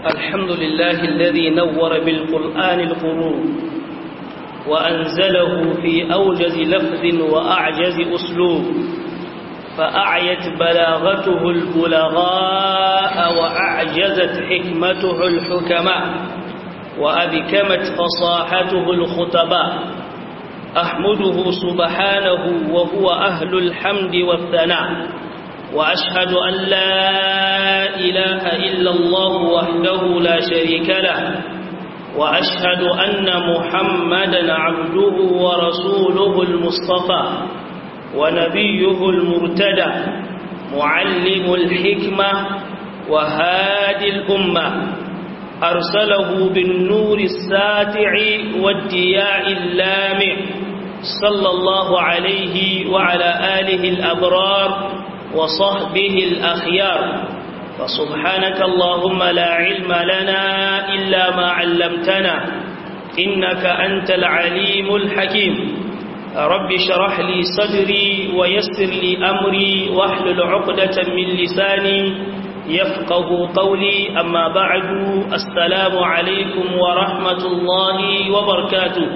الحمد لله الذي نور بالقرآن القلوب وأنزله في أوجز لفظ وأعجز أسلوب فأعيت بلاغته البلغاء وأعجزت حكمته الحكماء وأبكمت فصاحته الخطباء أحمده سبحانه وهو أهل الحمد والثناء وأشهد أن لا إله إلا الله وحده لا شريك له وأشهد أن محمدا عبده ورسوله المصطفى ونبيه المرتدى معلم الحكمة وهادي الأمة أرسله بالنور الساتع والدياء اللامع صلى الله عليه وعلى آله الأبرار وصحبه الأخيار فسبحانك اللهم لا علم لنا إلا ما علمتنا إنك أنت العليم الحكيم رب شرح لي صدري ويسر لي أمري واحلل عقدة من لساني يفقه قولي أما بعد السلام عليكم ورحمة الله وبركاته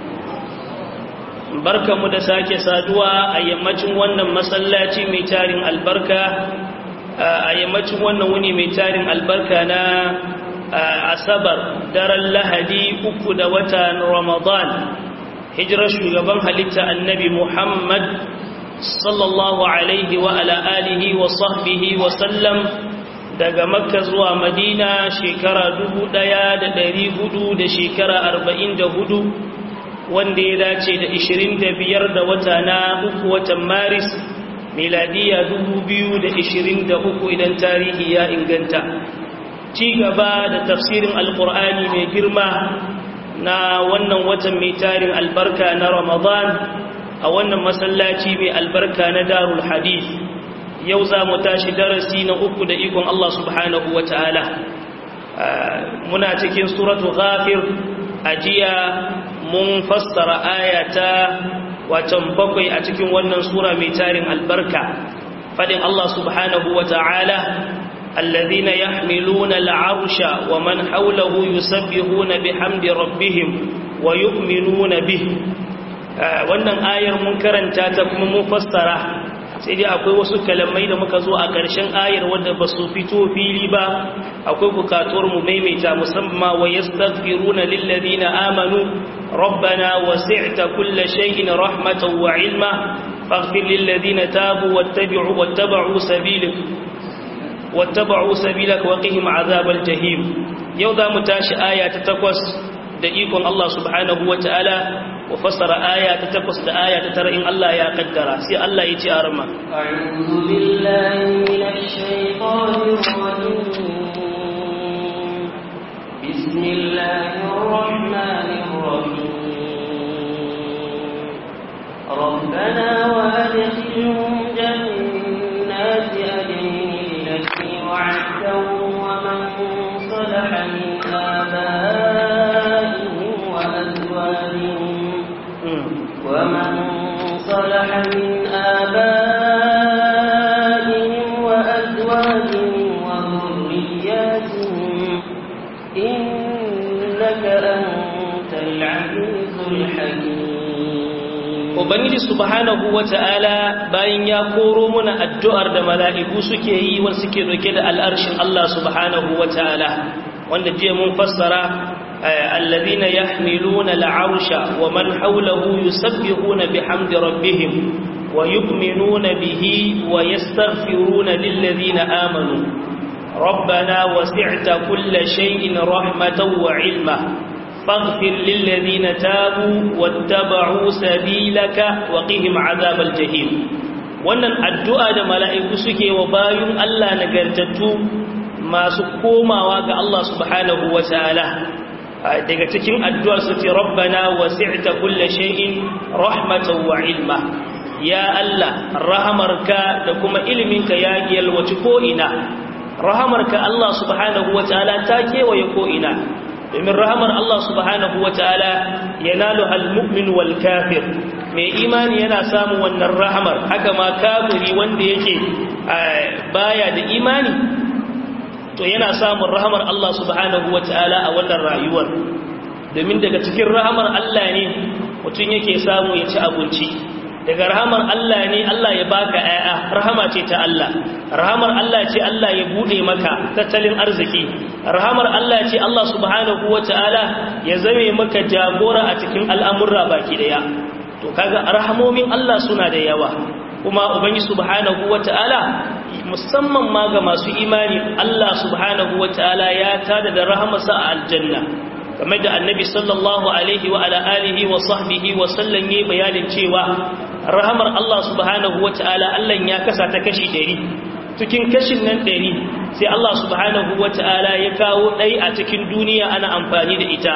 barka mu da sake saduwa a yammacin wannan masallaci mai tarin albarka a yammacin wannan wuni mai tarin albarka na asabar daren lahadi 3 da watan ramadan hijirar shugaban halitta annabi muhammad sallallahu alaihi wa ala alihi wa sahbihi wa sallam daga makka zuwa madina shekara 1400 da shekara 44 wanda ya dace da 25 da wata na 3 watan maris miladiya 2023 idan tarihi ya inganta ci gaba da tafsirin alkur'ani mai girma na wannan watan mai tarin albarka na ramadan a wannan masallaci mai albarka na darul hadith yau za mu tashi darasi na 3 da ikon Allah subhanahu wa ta'ala muna cikin suratu ghafir ajiya mun fassara ayata watan 7 a cikin wannan sura mai tarin albarka fadin Allah subhanahu wa ta'ala الذين يحملون العرش ومن حوله يسبحون بحمد ربهم ويؤمنون به wannan ayar mun karanta ta kuma mun fassara sai dai akwai wasu kalamai da muka zo a ƙarshen ayar wanda ba su fito fili ba akwai bukatuwar mu maimaita musamman wa yastaghfiruna lil ladina amanu rabbana wasi'ta kulla shay'in rahmatan wa ilma faghfir lil ladina tabu wattaba'u sabilaka wa qihim azabal jahim yau za mu tashi aya ta 8 da ikon Allah subhanahu wa ta'ala wa fassara aya ta 8 da aya ta 9 in Allah ya kaddara sai Allah ya ce arma a'udhu billahi minash shaitanir rajim bismillahir rahmanir rahim rabbana wa adkhilhum jannati adnin وعدهم ومن صلح من آبائهم وأزواجهم وذرياتهم إنك أنت العزيز الحكيم Ubangiji subhanahu wata'ala bayan ya koro muna addu'ar da mala'iku suke yi wanda suke doke da al'arshin Allah subhanahu wata'ala wanda jiya mun fassara alladhina yahmiluna al'arsha wa man hawlahu yusabbihuna bihamdi rabbihim wa yu'minuna bihi wa yastaghfiruna lilladhina amanu rabbana wasi'ta kulla shay'in rahmatan wa 'ilma فاغفر للذين تابوا واتبعوا سبيلك وقهم عذاب الجحيم wannan addu'a da mala'iku suke wa bayun Allah nagartattu masu komawa ga Allah subhanahu wa ta'ala daga cikin addu'a su ce rabbana wasi'ta kulla shay'in rahmatan wa ilma ya Allah rahamarka da kuma iliminka ya yalwaci ko ina rahamarka Allah subhanahu wa ta'ala ta kewaye ko ina domin rahamar Allah subhanahu wa ta'ala yanalu al-mu'min wal kafir mai imani yana samun wannan rahamar haka ma kafiri wanda yake baya da imani to yana samun rahamar Allah subhanahu wataala a wannan rayuwar domin daga cikin rahamar Allah ne mutum yake samu ya ci abinci daga rahamar Allah ne Allah ya baka ƴaƴa rahama ce ta Allah rahamar Allah ce Allah ya bude maka tattalin arziki rahamar Allah ce Allah subhanahu wataala ya zame maka jagora a cikin al'amurra baki daya to kaga rahamomin Allah suna da yawa kuma ubangi subhanahu wataala musamman ma ga masu imani Allah subhanahu wataala ya tada da rahamarsa a aljanna kamar da annabi sallallahu alaihi wa ala alihi wa sahbihi wa sallam yayi bayanin cewa rahamar Allah subhanahu wataala Allah ya kasa ta kashi 100 cikin kashin nan 100 sai Allah subhanahu wataala ya kawo dai a cikin duniya ana amfani da ita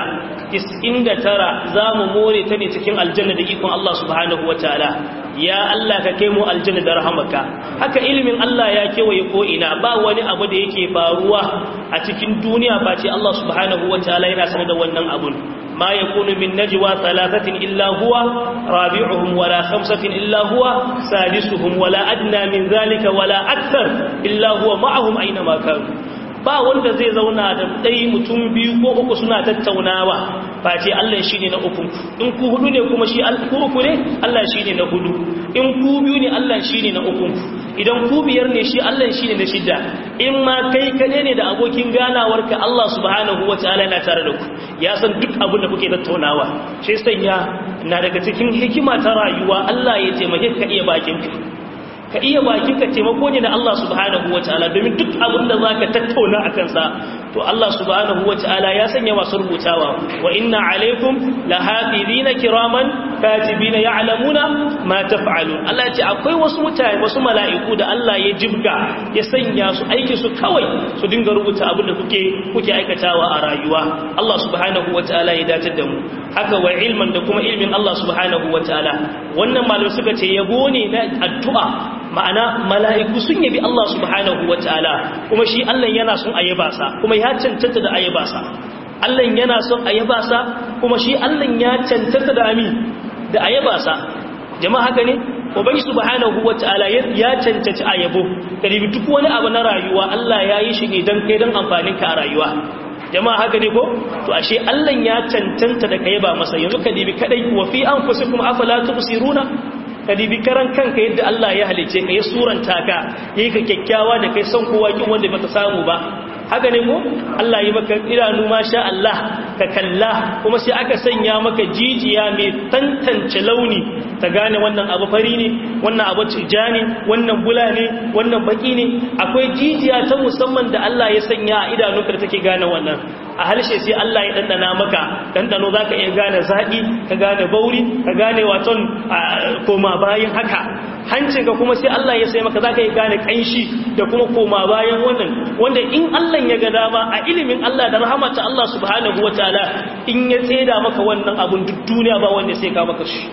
99 zamu more ta ne cikin aljanna da ikon Allah subhanahu wataala ya Allah ka kai mu aljanna da rahamaka haka ilimin Allah ya kewaye ko ina ba wani abu da yake faruwa a cikin duniya face Allah subhanahu wataala yana sanar da wannan abun ma yakunu min najwa thalathatin illa huwa rabi'uhum wala khamsatin illa huwa sadisuhum wala adna min zalika wala akthar illa huwa ma'ahum aina ma kanu ba wanda zai zauna da dai mutum biyu ko uku suna tattaunawa face Allah shine na uku in ku hudu ne kuma shi ku uku ne Allah shine na hudu in ku biyu ne Allah shine na uku idan ku biyar ne shi Allah shine na shida in ma kai kade ne da abokin ganawarka Allah subhanahu wataala yana tare da ku ya san duk abin da kuke tattaunawa shi sanya na daga cikin hikima ta rayuwa Allah ya taimake ka iya bakinka ka iya bakinka taimako ne da Allah subhanahu wataala domin duk abin da zaka tattauna akan sa to Allah subhanahu wataala ya sanya masu rubutawa wa inna alaikum lahafizina kiraman katibina ya'lamuna ma taf'alun Allah ya ce akwai wasu mutane wasu mala'iku da Allah ya jibga ya sanya su aiki su kawai su dinga rubuta abin da kuke aikatawa a rayuwa Allah subhanahu wataala ya dace da mu haka wa ilman da kuma ilmin Allah subhanahu wataala wannan malamai suka ce yabo ne na addu'a ma'ana mala'iku sun yabi Allah subhanahu wataala kuma shi Allah yana son ayyaba sa kuma ya cancanta da ayyaba sa Allah yana son ayyaba sa kuma shi Allah ya cancanta da ami da ayyaba sa jama'a haka ne ubangi subhanahu wataala ya cancanci ayyabo kalibi duk wani abu na rayuwa Allah ya yi shi ne dan kai dan amfanin ka a rayuwa jama'a haka ne ko to ashe Allah ya cancanta da kai ba masa yanzu kalibi kadai wa fi anfusikum afala tubsiruna kadibi karan kanka yadda Allah ya halice ka ya suranta ka yayi ka kyakkyawa da kai son kowa kin wanda baka samu ba haka ne ko Allah yi maka idanu masha Allah ka kalla kuma sai aka sanya maka jijiya mai tantance launi ta gane wannan abu fari ne wannan abu cijani wannan bula ne wannan baki ne akwai jijiya ta musamman da Allah ya sanya a idanunka da take gane wannan a halshe sai Allah ya dandana maka dandano zaka iya gane zaki ka gane bauri ka gane waton koma bayan haka hancinka kuma sai Allah ya sai maka zaka iya gane kanshi da kuma koma bayan wannan wanda in Allah ya ga dama a ilimin Allah da rahmata Allah subhanahu wataala in ya tseda maka wannan abun duk duniya ba wanda sai ka maka shi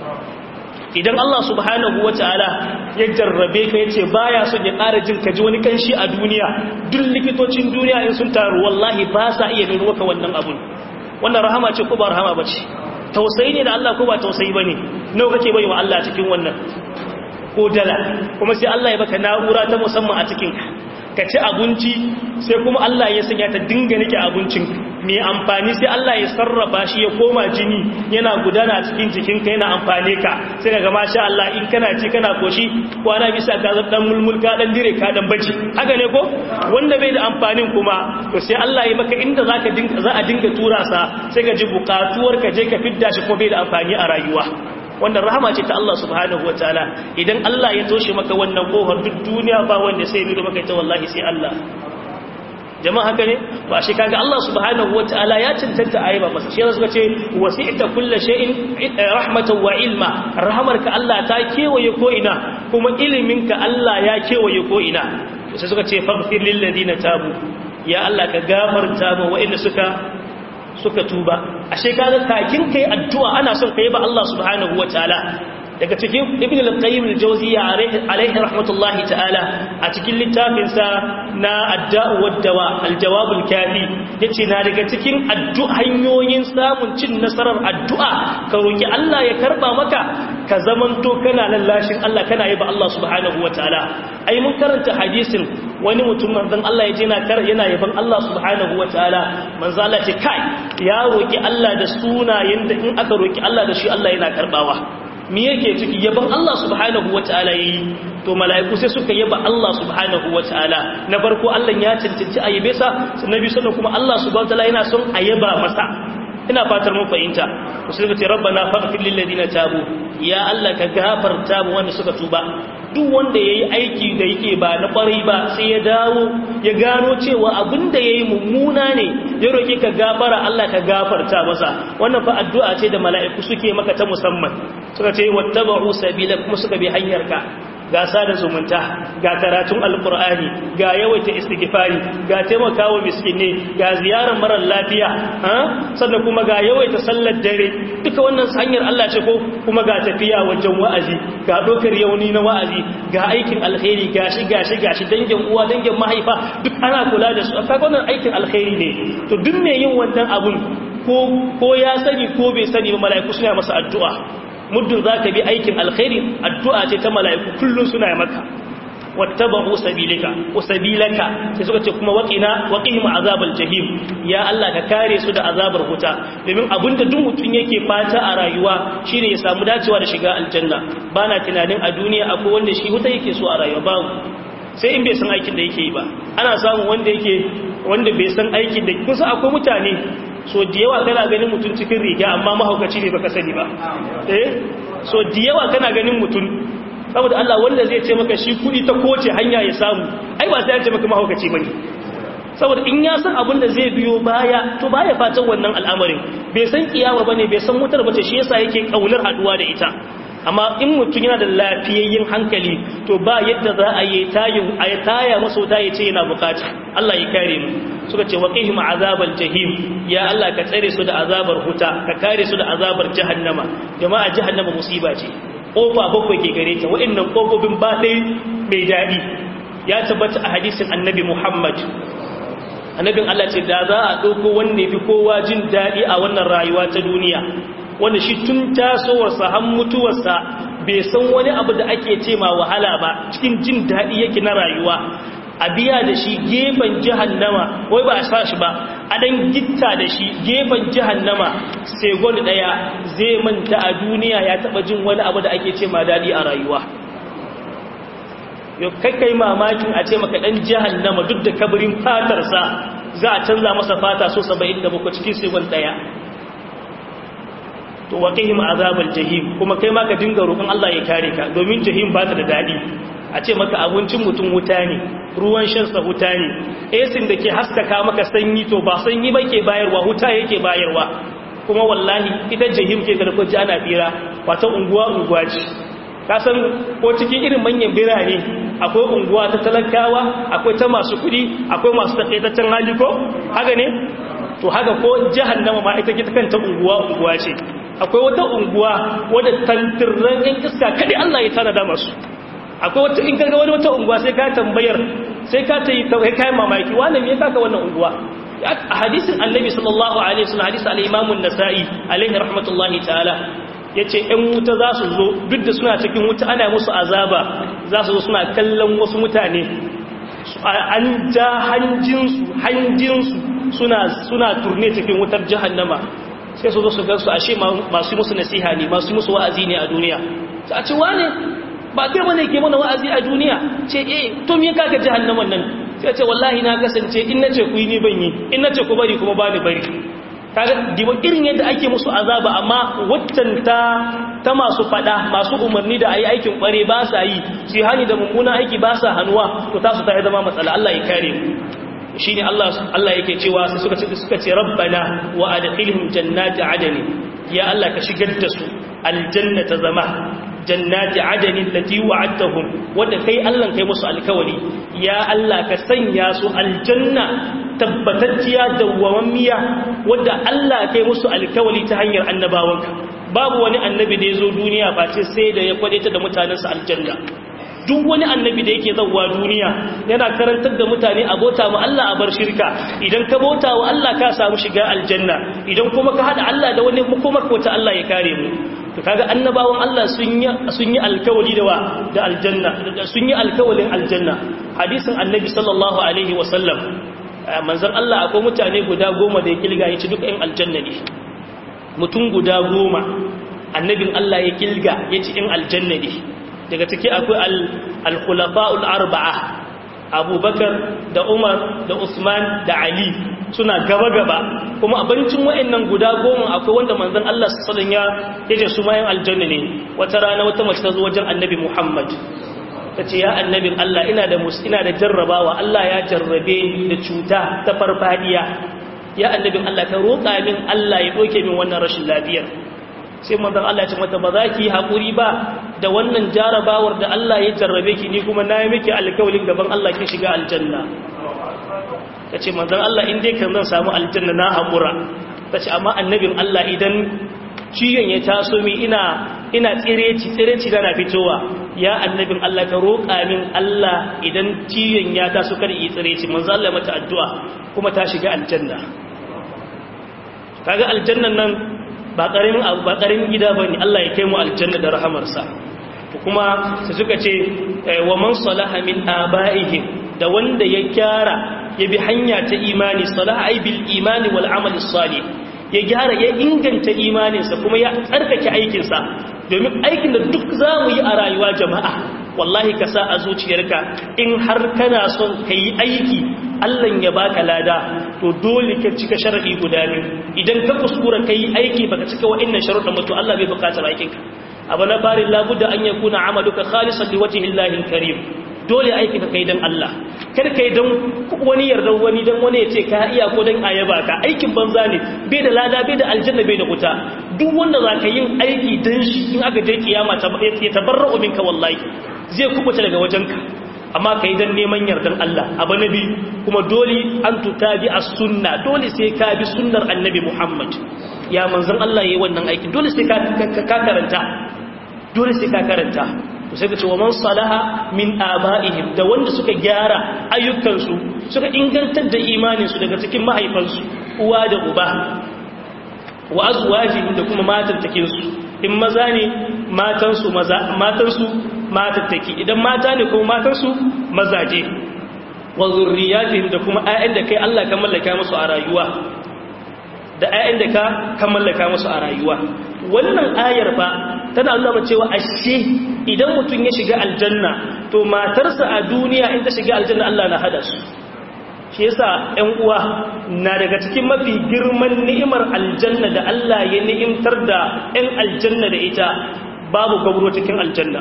idan Allah subhanahu wataala ya jarrabe ka yace baya son ya ƙara jin ka ji wani kanshi a duniya duk likitocin duniya in sun taru wallahi ba sa iya nuna maka wannan abun wannan rahama ce ko ba rahama bace tausayi ne da Allah ko ba tausayi bane nawa kake bai wa Allah cikin wannan ko dala kuma sai Allah ya baka na'ura ta musamman a cikin ka ci abinci sai kuma Allah ya sanya ta dinga nake abincin mai amfani sai Allah ya sarrafa shi ya koma jini yana gudana cikin jikinka yana amfane ka sai kaga masha Allah in kana ci kana koshi kwana bisa ka zab dan mulmul ka dan dire ka dan baci haka ne ko wanda bai da amfanin kuma to sai Allah ya maka inda za a dinga tura sa sai ka ji bukatuwar ka je ka fidda shi ko bai da amfani a rayuwa wannan rahama ce ta Allah subhanahu wataala idan Allah ya toshe maka wannan kohar duk duniya ba wanda sai ya maka ita wallahi sai Allah jama'a haka ne ba shi kaga Allah subhanahu wataala ya cancanta ayaba masa shi suka ce wasi'ta kulli shay'in rahmatan wa ilma rahmarka Allah ta kewaye ko ina kuma iliminka Allah ya kewaye ko ina sai suka ce faghfir lil ladina tabu ya Allah ka gafarta ma wa'inda suka tuba ashe kaga kakin kai addu'a ana son kai ba Allah subhanahu wataala daga cikin ibn al-qayyim al-jawziyya alayhi rahmatullahi ta'ala a cikin littafin sa na ad-da'u wad-dawa al-jawab al-kafi yace na daga cikin addu'a hanyoyin samun cin nasarar addu'a ka roki Allah ya karba maka ka zamanto kana lallashin Allah kana yaba Allah subhanahu wataala ai mun karanta hadisin wani mutum manzon Allah yaje yana yaban Allah subhanahu wataala manzo Allah ce kai ya roki Allah da sunayen da in aka roki Allah da shi Allah yana karbawa me yake ciki yaban Allah subhanahu wataala yayi to mala'iku sai suka yaba Allah subhanahu wataala na farko Allah ya cancanci ayyabe sa nabi sallallahu kuma Allah subhanahu wataala yana son ayaba masa ina fatar mun fahimta sai ka ce rabbana faghfir lil ladina tabu ya Allah ka gafarta mu wanda suka tuba duk wanda yayi aiki da yake ba na kwarai ba sai ya dawo ya gano cewa abinda yayi mummuna ne ya roki ka gafara Allah ka gafarta masa wannan fa addu'a ce da mala'iku suke maka ta musamman suka ce wattaba'u sabila kuma suka bi hanyarka ga sada zumunta ga karatun alkur'ani ga yawaita istighfari ga taimakawa miskine ga ziyarar marar lafiya sannan kuma ga yawaita sallar dare duka wannan hanyar Allah ce ko kuma ga tafiya wajen wa'azi ga dokar yauni na wa'azi ga aikin alkhairi gashi dangin uwa dangin mahaifa duk ana kula da su kaga wannan aikin alkhairi ne to duk mai yin wannan abun ko ya sani ko bai sani ba mala'iku suna masa addu'a muddin za ka bi aikin alkhairi addu'a ce ta mala'iku kullum suna maka wattaba'u sabilaka sai suka ce kuma waqihim azabal jahim ya Allah ka kare su da azabar wuta domin abinda duk mutun yake fata a rayuwa shine ya samu dacewa da shiga aljanna bana tunanin a duniya akwai wanda shi wuta yake so a rayuwa babu sai in bai san aikin da yake yi ba ana samun wanda bai san aikin da kusa akwai mutane so da yawa kana ganin mutum cikin riga amma mahaukaci ne baka sani ba so da yawa kana ganin mutum saboda Allah wanda zai ce maka shi kudi ta koce hanya ya samu ai ba sai ya ce maka mahaukaci bane saboda in ya san abin da zai biyo baya to baya fatan wannan al'amarin bai san kiyama bane bai san mutar bace shi yasa yake kaunar haduwa da ita amma in mutum yana da lafiyayyen hankali to ba yadda za a yi taya masa wuta ya ce yana bukata Allah ya kare mu suka ce waqihim azabal jahim ya Allah ka tsare su da azabar huta ka kare su da azabar jahannama jama'a jahannama musiba ce kofa bakwai ke gare ta wa'annan kofofin ba dai mai dadi ya tabbata a hadisin annabi Muhammad annabin Allah ce da za a dauko wanda yafi kowa jin dadi a wannan rayuwa ta duniya wanda shi tun tasowarsa har mutuwarsa bai san wani abu da ake ce ma wahala ba cikin jin daɗi yake na rayuwa a biya da shi gefen jahannama wai ba a sa shi ba a dan gitta da shi gefen jahannama sai gwani ɗaya zai manta a duniya ya taɓa jin wani abu da ake ce ma daɗi a rayuwa yau kai mamakin a ce maka ɗan jahannama duk da kabarin fatarsa za a canza masa fata so 77 cikin sai gwani ɗaya to waqihim azabal jahim kuma kai ma ka dinga roƙon Allah ya kare ka domin jahim ba ta da dadi a ce maka abincin mutum wuta ne ruwan shan sa wuta ne esin da ke haskaka maka sanyi to ba sanyi ba ke bayarwa wuta yake bayarwa kuma wallahi ita jahim ke da kwaji ana fira wata unguwa ce ka san ko cikin irin manyan birane akwai unguwa ta talakawa akwai ta masu kuɗi akwai masu takaitaccen hali ko haka ne to haka ko jahannama ma ita ke ta kanta unguwa ce akwai wata unguwa wadda tantirran ɗin iska kaɗai Allah ya tanada masu akwai wata in kaga wani wata unguwa sai ka tambayar sai ka ta yi kayan mamaki wani me ya kaka wannan unguwa a hadisin annabi sallallahu alaihi wasallam hadisi al-imam an-nasa'i alaihi rahmatullahi ta'ala yace ɗan wuta za su zo duk da suna cikin wuta ana musu azaba za su zo suna kallon wasu mutane an ja hanjinsu suna turne cikin wutar jahannama sai su zo su gansu ashe masu musu nasiha ne masu musu wa'azi ne a duniya sai a ce wane ba kai bane ke mana wa'azi a duniya ce to me kaga jahannaman nan sai ce wallahi na kasance in nace ku yi ni ban yi in nace ku bari kuma ba ni bari kaga dibo irin yadda ake musu azaba amma waccan ta masu fada masu umarni da ayi aikin kware ba sa yi su hani da mummuna aiki ba sa hanuwa to tasu ta zama matsala Allah ya kare mu shine Allah yake cewa suka ce rabbana wa adkhilhum jannati adani ya Allah ka shigar da su aljannata zama jannati adani allati wa'adtahum wanda kai Allah kai musu alkawari ya Allah ka sanya su aljanna tabbatacciya dawwamammiya wanda Allah kai musu alkawari ta hanyar annabawanka babu wani annabi da yazo duniya face sai da ya kwadaita da mutanansa aljanna duk wani annabi da yake zawwa duniya yana karantar da mutane abota mu Allah a bar shirka idan ka bauta wa Allah ka samu shiga aljanna idan kuma ka hada Allah da wani makomar ko ta Allah ya kare mu to kaga annabawan Allah sun yi alkawali da aljanna, sun yi alkawalin aljanna. Hadisin annabi sallallahu alaihi wasallam, manzon Allah akwai mutane guda 10 da ya kilga ya ci duka in aljanna ne. Mutum guda 10 annabin Allah ya kilga ya ci in aljanna ne. Daga ciki akwai al-khulafa'ul arba'a, Abubakar da Umar da Usman da Ali suna gaba-gaba, kuma abincin wa'annan guda 10 akwai wanda manzon Allah sallallahu alaihi wasallam ya ce su ma yin aljanna ne. Wata rana wata mace ta zo wajen annabi Muhammad ta ce, ya annabin Allah, ina da jarrabawa, Allah ya jarrabe ni da cuta ta farfadiya, ya annabin Allah ka roƙa min Allah ya ɗauke min wannan rashin lafiyar. Sai manzon Allah ya ce mata, ba za ki haƙuri ba da wannan jarrabawar da Allah ya jarrabe ki, ni kuma na yi miki alƙawarin gaban Allah ki shiga aljanna. Ta ce, manzon Allah, in dai kan zan samu aljanna na haƙura. Ta ce, amma annabin Allah, idan ciyon ya taso mi ina tsireci na fitowa, ya annabin Allah ka roƙa min Allah idan ciyon ya taso kada yi tsireci. Manzon Allah mata addu'a kuma ta shiga aljanna. Kaga aljannan nan ba ƙaramin gida bane, Allah ya kai mu aljanna da rahamarsa. Kuma sai suka ce wa man salaha min aba'ihim, da wanda ya gyara ya bi hanya ta imani, salaha ay bil imani wal amali salih, ya gyara ya inganta imaninsa kuma ya tsarkake aikinsa. Domin aikin da duk za mu yi a rayuwa jama'a, wallahi ka sa a zuciyarka in har kana son ka yi aiki Allah ya baka lada, to dole ka cika sharadi guda biyu. Idan ka kuskura ka yi aiki baka cika wa'annan sharuɗan mutu, Allah bai bukatar aikinka. Abu na farin labudda an yakuna amaluka khalisan liwajhi Allahil karim. Dole aiki ka kai dan Allah, kar kai dan wani yardan wani, dan wani ya ce ka iya ko dan ayaba ka. Aikin banza ne, bai da lada, bai da aljanna, bai da wuta. Duk wanda za ka yin aiki dan shi, in aka je kiyama ya tabarra'u minka, wallahi zai kubuta daga wajenka. Amma kai dan neman yardan Allah. Abu nabi kuma dole an tutabi as-sunna, dole sai ka bi sunnar annabi Muhammad. Ya manzon Allah yayi wannan aikin, dole sai ka karanta, dole sai ka karanta. Sai ka ce wa man salaha min aba'ihim, da wanda suka gyara ayyukansu, suka ingantar da imaninsu daga cikin mahaifansu, uwa da uba, wa azwajihim, da kuma matattakinsu. In maza ne matansu matattaki, idan mata ne kuma matansu mazaje, wa zurriyatihim, da kuma ayyan da kai Allah ka mallaka musu a rayuwa, da ayyan da ka mallaka musu a rayuwa. Wannan ayar fa tana nuna cewa ashe idan mutum ya shiga aljanna, to matarsa a duniya in ta shiga aljanna Allah na hada su. Shi yasa ƴan uwa, na daga cikin mafi girman ni'imar aljanna da Allah ya ni'imtar da ƴan aljanna da ita, babu gabro cikin aljanna.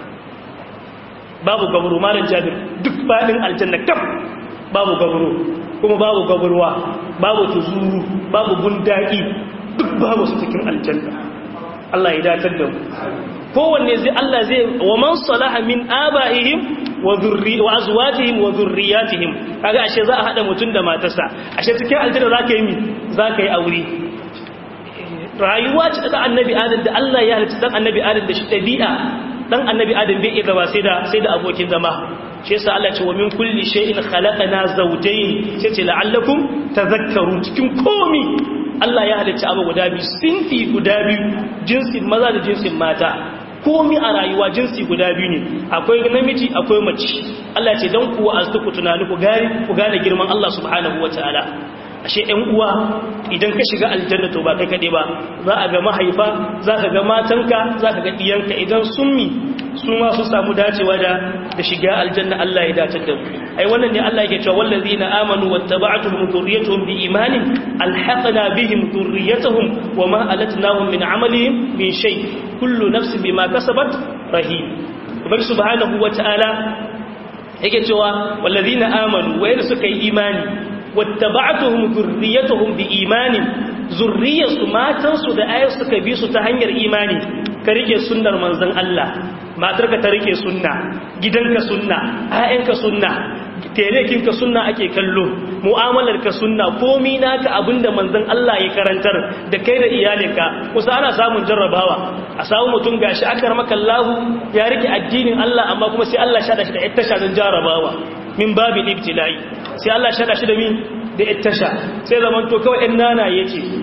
Babu gabro, malam Jabir, duk fadin aljanna kaf babu gabro, kuma babu gaburwa, babu tuzuru, babu gundaki, duk babu su cikin aljanna. Allah ya datar da mu. Kowanne zai Allah zai wa man salaha min aba'ihim wa azwajihim wa dhurriyyatihim. Kaga ashe za a hada mutun da matarsa, ashe cikin aljanna zaka yi zaka yi aure. Rayuwa ce da annabi Adam, da Allah ya halitta dan annabi Adam da shi dabi'a, dan annabi Adam bai iya gaba sai da abokin zama. Shi yasa Allah ce wa min kulli shay'in khalaqana zawjayn, sai ce la'allakum tadhakkarun. Cikin komi Allah ya halitta abu guda biyu, sinfi guda biyu, jinsin maza da jinsin mata. Komi a rayuwa jinsi guda biyu ne, akwai namiji akwai mace. Allah ce don kuwa a ku tunani ku gane girman Allah subhanahu wataala. Ashe ƴan uwa, idan ka shiga aljanna to ba kai kade ba, za a ga mahaifa, za ka ga matanka, za ka ga diyanka, idan sun ma su samu dacewa da shiga aljanna. Allah ya dace da mu. Ai wannan ne Allah yake cewa wallazina amanu wattaba'atuhum dhurriyyatuhum biimanin alhaqna bihim dhurriyyatuhum wama alatnahum min amalihim min shay kullu nafsin bima kasabat rahim. Ubangi subhanahu wataala yake cewa wallazina amanu, wayanda suka yi imani, wattaba'atuhum dhurriyyatuhum biimanin, zurriyarsu matansu da ayyansu suka bi su ta hanyar imani. Ka rike sunnar manzon Allah, matarka ta rike sunna, gidanka sunna, ayyanka sunna, telekinka sunna ake kallo, mu'amalarka sunna, komi naka abinda manzon Allah ya karantar, da kai da iyalinka. Kusa ana samun jarrabawa, a samu mutum gashi akramaka Allah ya rike addinin Allah, amma kuma sai Allah shada shi da ittasha don jarrabawa, min babil ibtilai. Sai Allah shada shi da ita tasha, sai zaman to kawai ɗan nana yake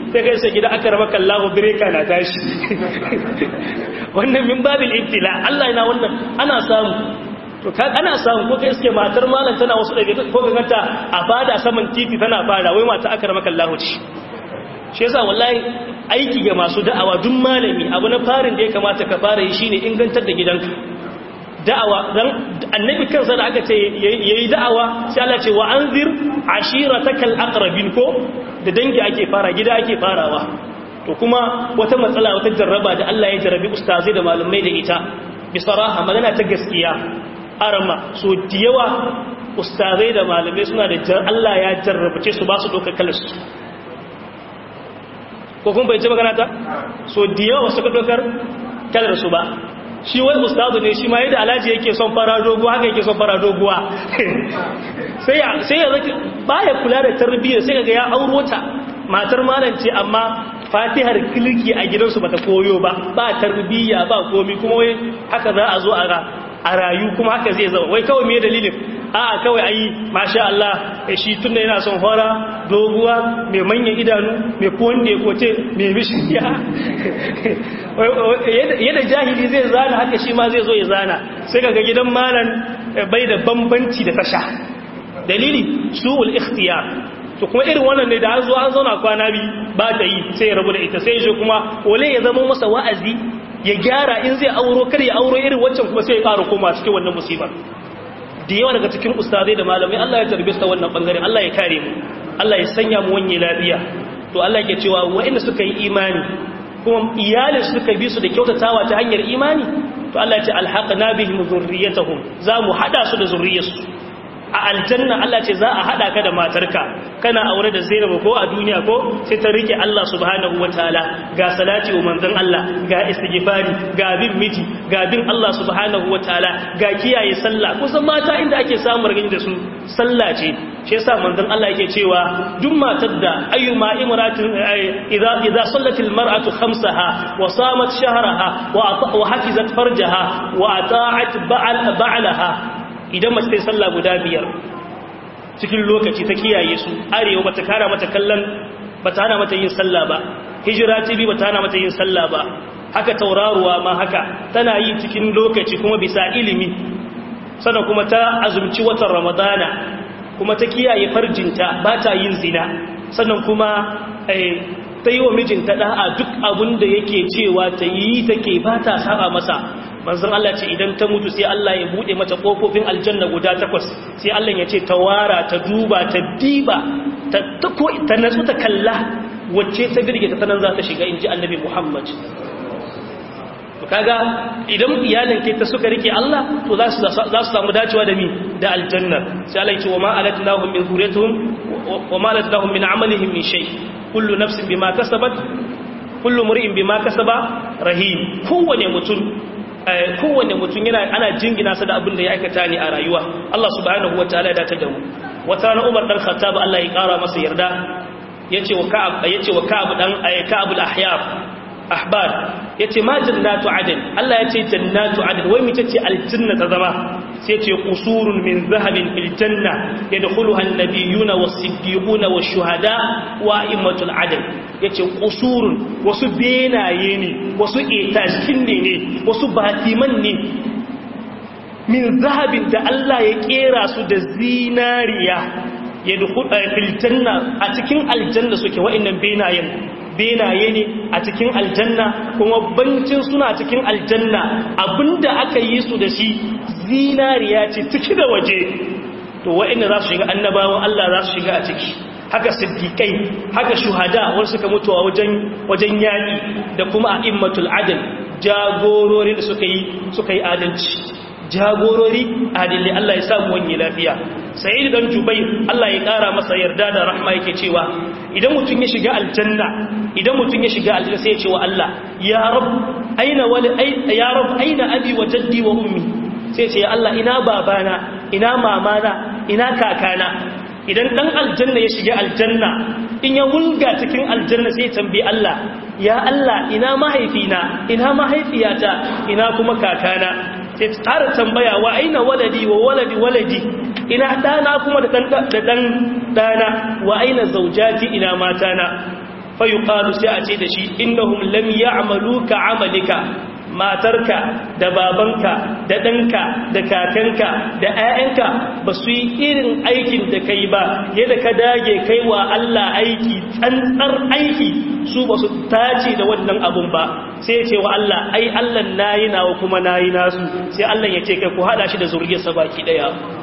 sai kai sai gida aka raba kallahu bireka na tashi wannan min babil ibtila Allah yana wannan ana samu to ana samu ko kai suke matar malam tana wasu daga ko ga ganta a fada saman titi tana fada wai mata aka raba kallahu ce shi yasa wallahi aiki ga masu da'awa duk malami abu na farin da ya kamata ka fara yi shine ingantar da gidanka da'awa dan annabi kansa da aka ce yayi da'awa sai Allah ce wa anzir ashiratakal aqrabin ko da dangi ake fara gida ake farawa to kuma wata matsala wata jarraba da Allah ya jarrabi ustazai da malamai da ita bisaraha magana ta gaskiya arama so diyawa ustazai da malamai suna da Allah ya jarrabace su ba su doka kalarsu ko kun bai ce magana ta so diyawa wasu ka dokar kalar su ba shi wai ustazu ne shi ma yadda alhaji yake son fara doguwa haka yake son fara doguwa sai ya zaki baya kula da tarbiyyar sai kaga ya auro ta matar malam ce amma fatihar kiliki a gidansu bata koyo ba tarbiyya ba komi kuma wai haka za a zo a rayu kuma haka zai zama wai kawai me dalilin a'a kawai ayi masha Allah shi tunda yana son fara doguwa mai manyan idanu mai konde kote mai bishiya yadda jahili zai zana haka shi ma zai zo ya zana sai kaga gidan malam bai da bambanci da tasha dalili su'ul ikhtiyar to kuma irin wannan ne da an zo an zauna kwana bi ba ta yi sai ya rabu da ita sai ya kuma wale ya zama masa wa'azi ya gyara in zai auro kar ya auro irin waccan kuma sai ya ƙara koma cikin wannan musibar da yawa daga cikin ustazai da malamai Allah ya tarbe su ta wannan bangaren Allah ya kare mu Allah ya sanya mu wanye lafiya to Allah yake cewa wa'inda suka yi imani kuma iyalin suka bi su da kyautatawa ta hanyar imani to Allah ya ce alhaqna bihim zurriyatahum za mu hada su da zurriyarsu a aljanna Allah ce za a hada ka da matarka kana aure da Zainab ko a duniya ko sai ta rike Allah subhanahu wataala ga salati wa manzon Allah ga istighfari ga bin miji ga bin Allah subhanahu wataala ga kiyaye sallah kusan mata inda ake samu ragin da su sallah ce shi yasa manzon Allah yake cewa duk matar da ayyuma imratin idza sallatil mar'atu khamsaha wa samat shahraha wa hafizat farjaha wa ata'at ba'laha idan mace ta sallah guda biyar cikin lokaci ta kiyaye su arewa bata kara mata kallon bata hana mata yin sallah ba hijira tv bata hana mata yin sallah ba haka tauraruwa ma haka tana yi cikin lokaci kuma bisa ilimi sannan kuma ta azumci watan ramadana kuma ta kiyaye farjinta ba ta yin zina sannan kuma ta yi wa mijinta da'a duk abin da yake cewa ta yi take ba ta saba masa manzon Allah ce idan ta mutu sai Allah ya bude mata kofofin aljanna guda 8 sai Allah ya ce ta wara ta duba ta diba ta nasu ta kalla wacce ta birge ta tanan za ta shiga inji annabi Muhammad to kaga idan iyalin ke ta suka rike Allah to za su samu dacewa da mi da aljanna sai Allah ya ce wa ma alatnahum min zuriyatihim wa ma alatnahum min amalihim min shay kullu nafsin bima kasabat kullu mri'in bima kasaba rahim kowane mutum yana ana jingina sa da abin da ya aikata ne a rayuwa Allah subhanahu wataala ya dace da mu wata na Umar dan Khattab Allah ya kara masa yarda yace wa Ka'ab dan Ka'ab al-Ahyab ahbar yace ma jannatu adn Allah yace jannatu adn wai mace ce aljanna ta zama sai yace qusurun min zahabin fil janna yadkhuluha an-nabiyuna was-siddiquna wash-shuhada wa a'immatul adl yace qusurun wasu benaye ne wasu etashin ne wasu batiman ne min zahabin da Allah ya kera su da zinariya yadkhulu fil janna a cikin aljanna suke wa'annan benaye ne a cikin aljanna kuma bancin suna cikin aljanna abinda aka yi su da shi zinariya ce ciki da waje to wa'inda za su shiga annabawan Allah za su shiga a ciki haka siddiqai haka shuhada wanda suka mutu a wajen yaƙi da kuma a'immatul adl jagorori da suka yi adalci jagorori adalci Allah ya samu wani lafiya Sa'id dan Jubair Allah ya kara masa yarda da rahma yake cewa idan mutum ya shiga aljanna sai ya ce wa Allah ya rab aina abi wa jaddi wa ummi sai ya ce ya Allah ina babana ina mamana ina kakana idan dan aljanna ya shiga aljanna in ya wulga cikin aljanna sai ya tambayi Allah ya Allah ina mahaifina ina mahaifiyata ina kuma kakana sai tsara tambaya wa aina waladi wa waladi ina dana kuma da dan dana wa aina zaujati ina matana fa yuqalu sai a ce da shi innahum lam ya'malu ka amalika matarka da babanka da ɗanka da kakanka da ‘ya'yanka ba su yi irin aikin da kai ba yadda ka dage kai wa Allah aiki tsantsar aiki su ba su tace da wannan abun ba sai ya ce wa Allah ai Allah na yi nawa kuma na yi nasu sai Allah ya ce kai ku haɗa shi da zurgiyarsa baki ɗaya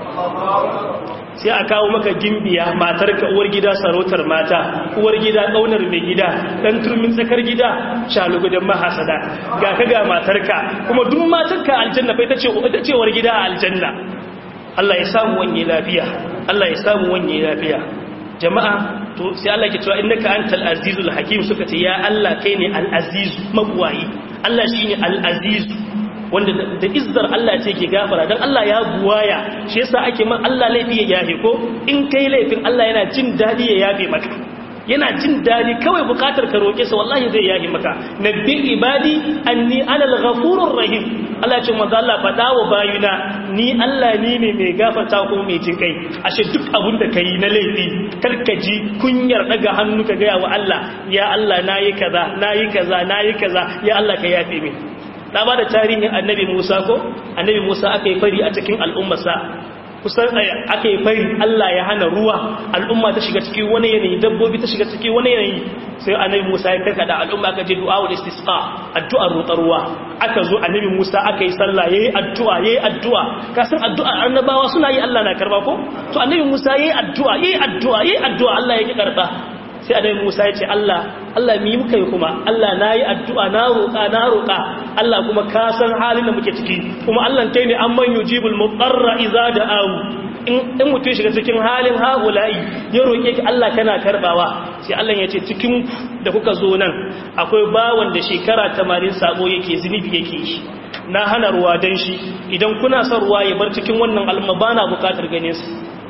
sai a kawo maka gimbiya matarka uwar gida sarautar mata uwar gida ƙaunar mai gida ɗan turmin tsakar gida shalugudan mahasada ga ka ga matarka kuma duk matarka aljanna bai ta ce uwar gida a aljanna Allah ya samu wanye lafiya Allah ya samu wanye lafiya jama'a to sai Allah ke cewa innaka antal azizul hakim suka ce ya Allah kai ne al aziz mabwayi Allah shine al aziz wanda da izzar Allah ce ke gafara don Allah ya buwaya shi yasa ake man Allah laifi ya yafe ko in kai laifin Allah yana jin dadi ya yafe maka yana jin dadi kawai bukatar ka roke sa wallahi zai yafe maka nabbi ibadi anni anal ghafurur rahim Allah ce manzo Allah fada wa bayuna ni Allah ni ne mai gafarta ko mai jin kai ashe duk abun da kai na laifi karkaji kunyar daga hannu ka ga wa Allah ya Allah nayi kaza nayi kaza nayi kaza ya Allah ka yafe min na ba da tarihin annabi Musa ko annabi Musa aka yi fari a cikin al'ummarsa kusan aka yi fari Allah ya hana ruwa al'umma ta shiga cikin wani yanayi dabbobi ta shiga cikin wani yanayi sai annabi Musa ya karkada al'umma aka je du'a wal istisqa addu'ar roƙar ruwa aka zo annabi Musa aka yi sallah yayi addu'a ka san addu'a annabawa suna yi Allah na karba ko to annabi Musa yayi addu'a Allah ya ki karba sai annabi Musa ya ce Allah mi muka yi kuma Allah nayi addu'a na roƙa Allah kuma ka san halin da muke ciki kuma Allah kai ne amman yujibul mudarra idza da'u in mutum shiga cikin halin haula'i ya roƙe ki Allah kana karbawa sai Allah ya ce cikin da kuka zo nan akwai bawan da shekara 80 sabo yake zinubi yake shi na hana ruwa dan shi idan kuna son ruwa ya bar cikin wannan al'umma bana bukatar ganin su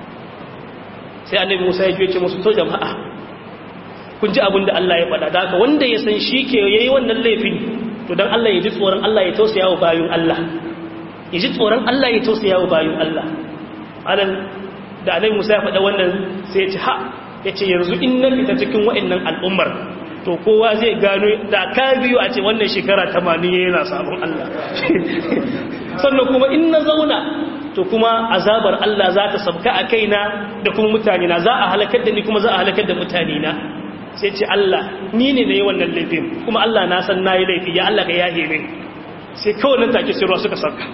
sai annabi Musa ya ce musu to jama'a kun ji abin da Allah ya faɗa da haka wanda ya san shi ke yayi wannan laifin to dan Allah ya ji tsoron Allah ya tausaya wa bayun Allah ya ji tsoron Allah ya tausaya wa bayun Allah anan da Annabi Musa ya faɗa wannan sai ya ce ha yace yanzu in na fita cikin wa'annan al'ummar to kowa zai gano da ka biyo a ce wannan shekara 80 yana sabon Allah sannan kuma in na zauna to kuma azabar Allah za ta sabka a kaina da kuma mutane na za a halakar da ni kuma za a halakar da mutane na sai ce Allah ni ne yi wannan laifin kuma Allah na san nayi laifi ya Allah ka yahe min sai kawai nan take sai ruwa suka sauka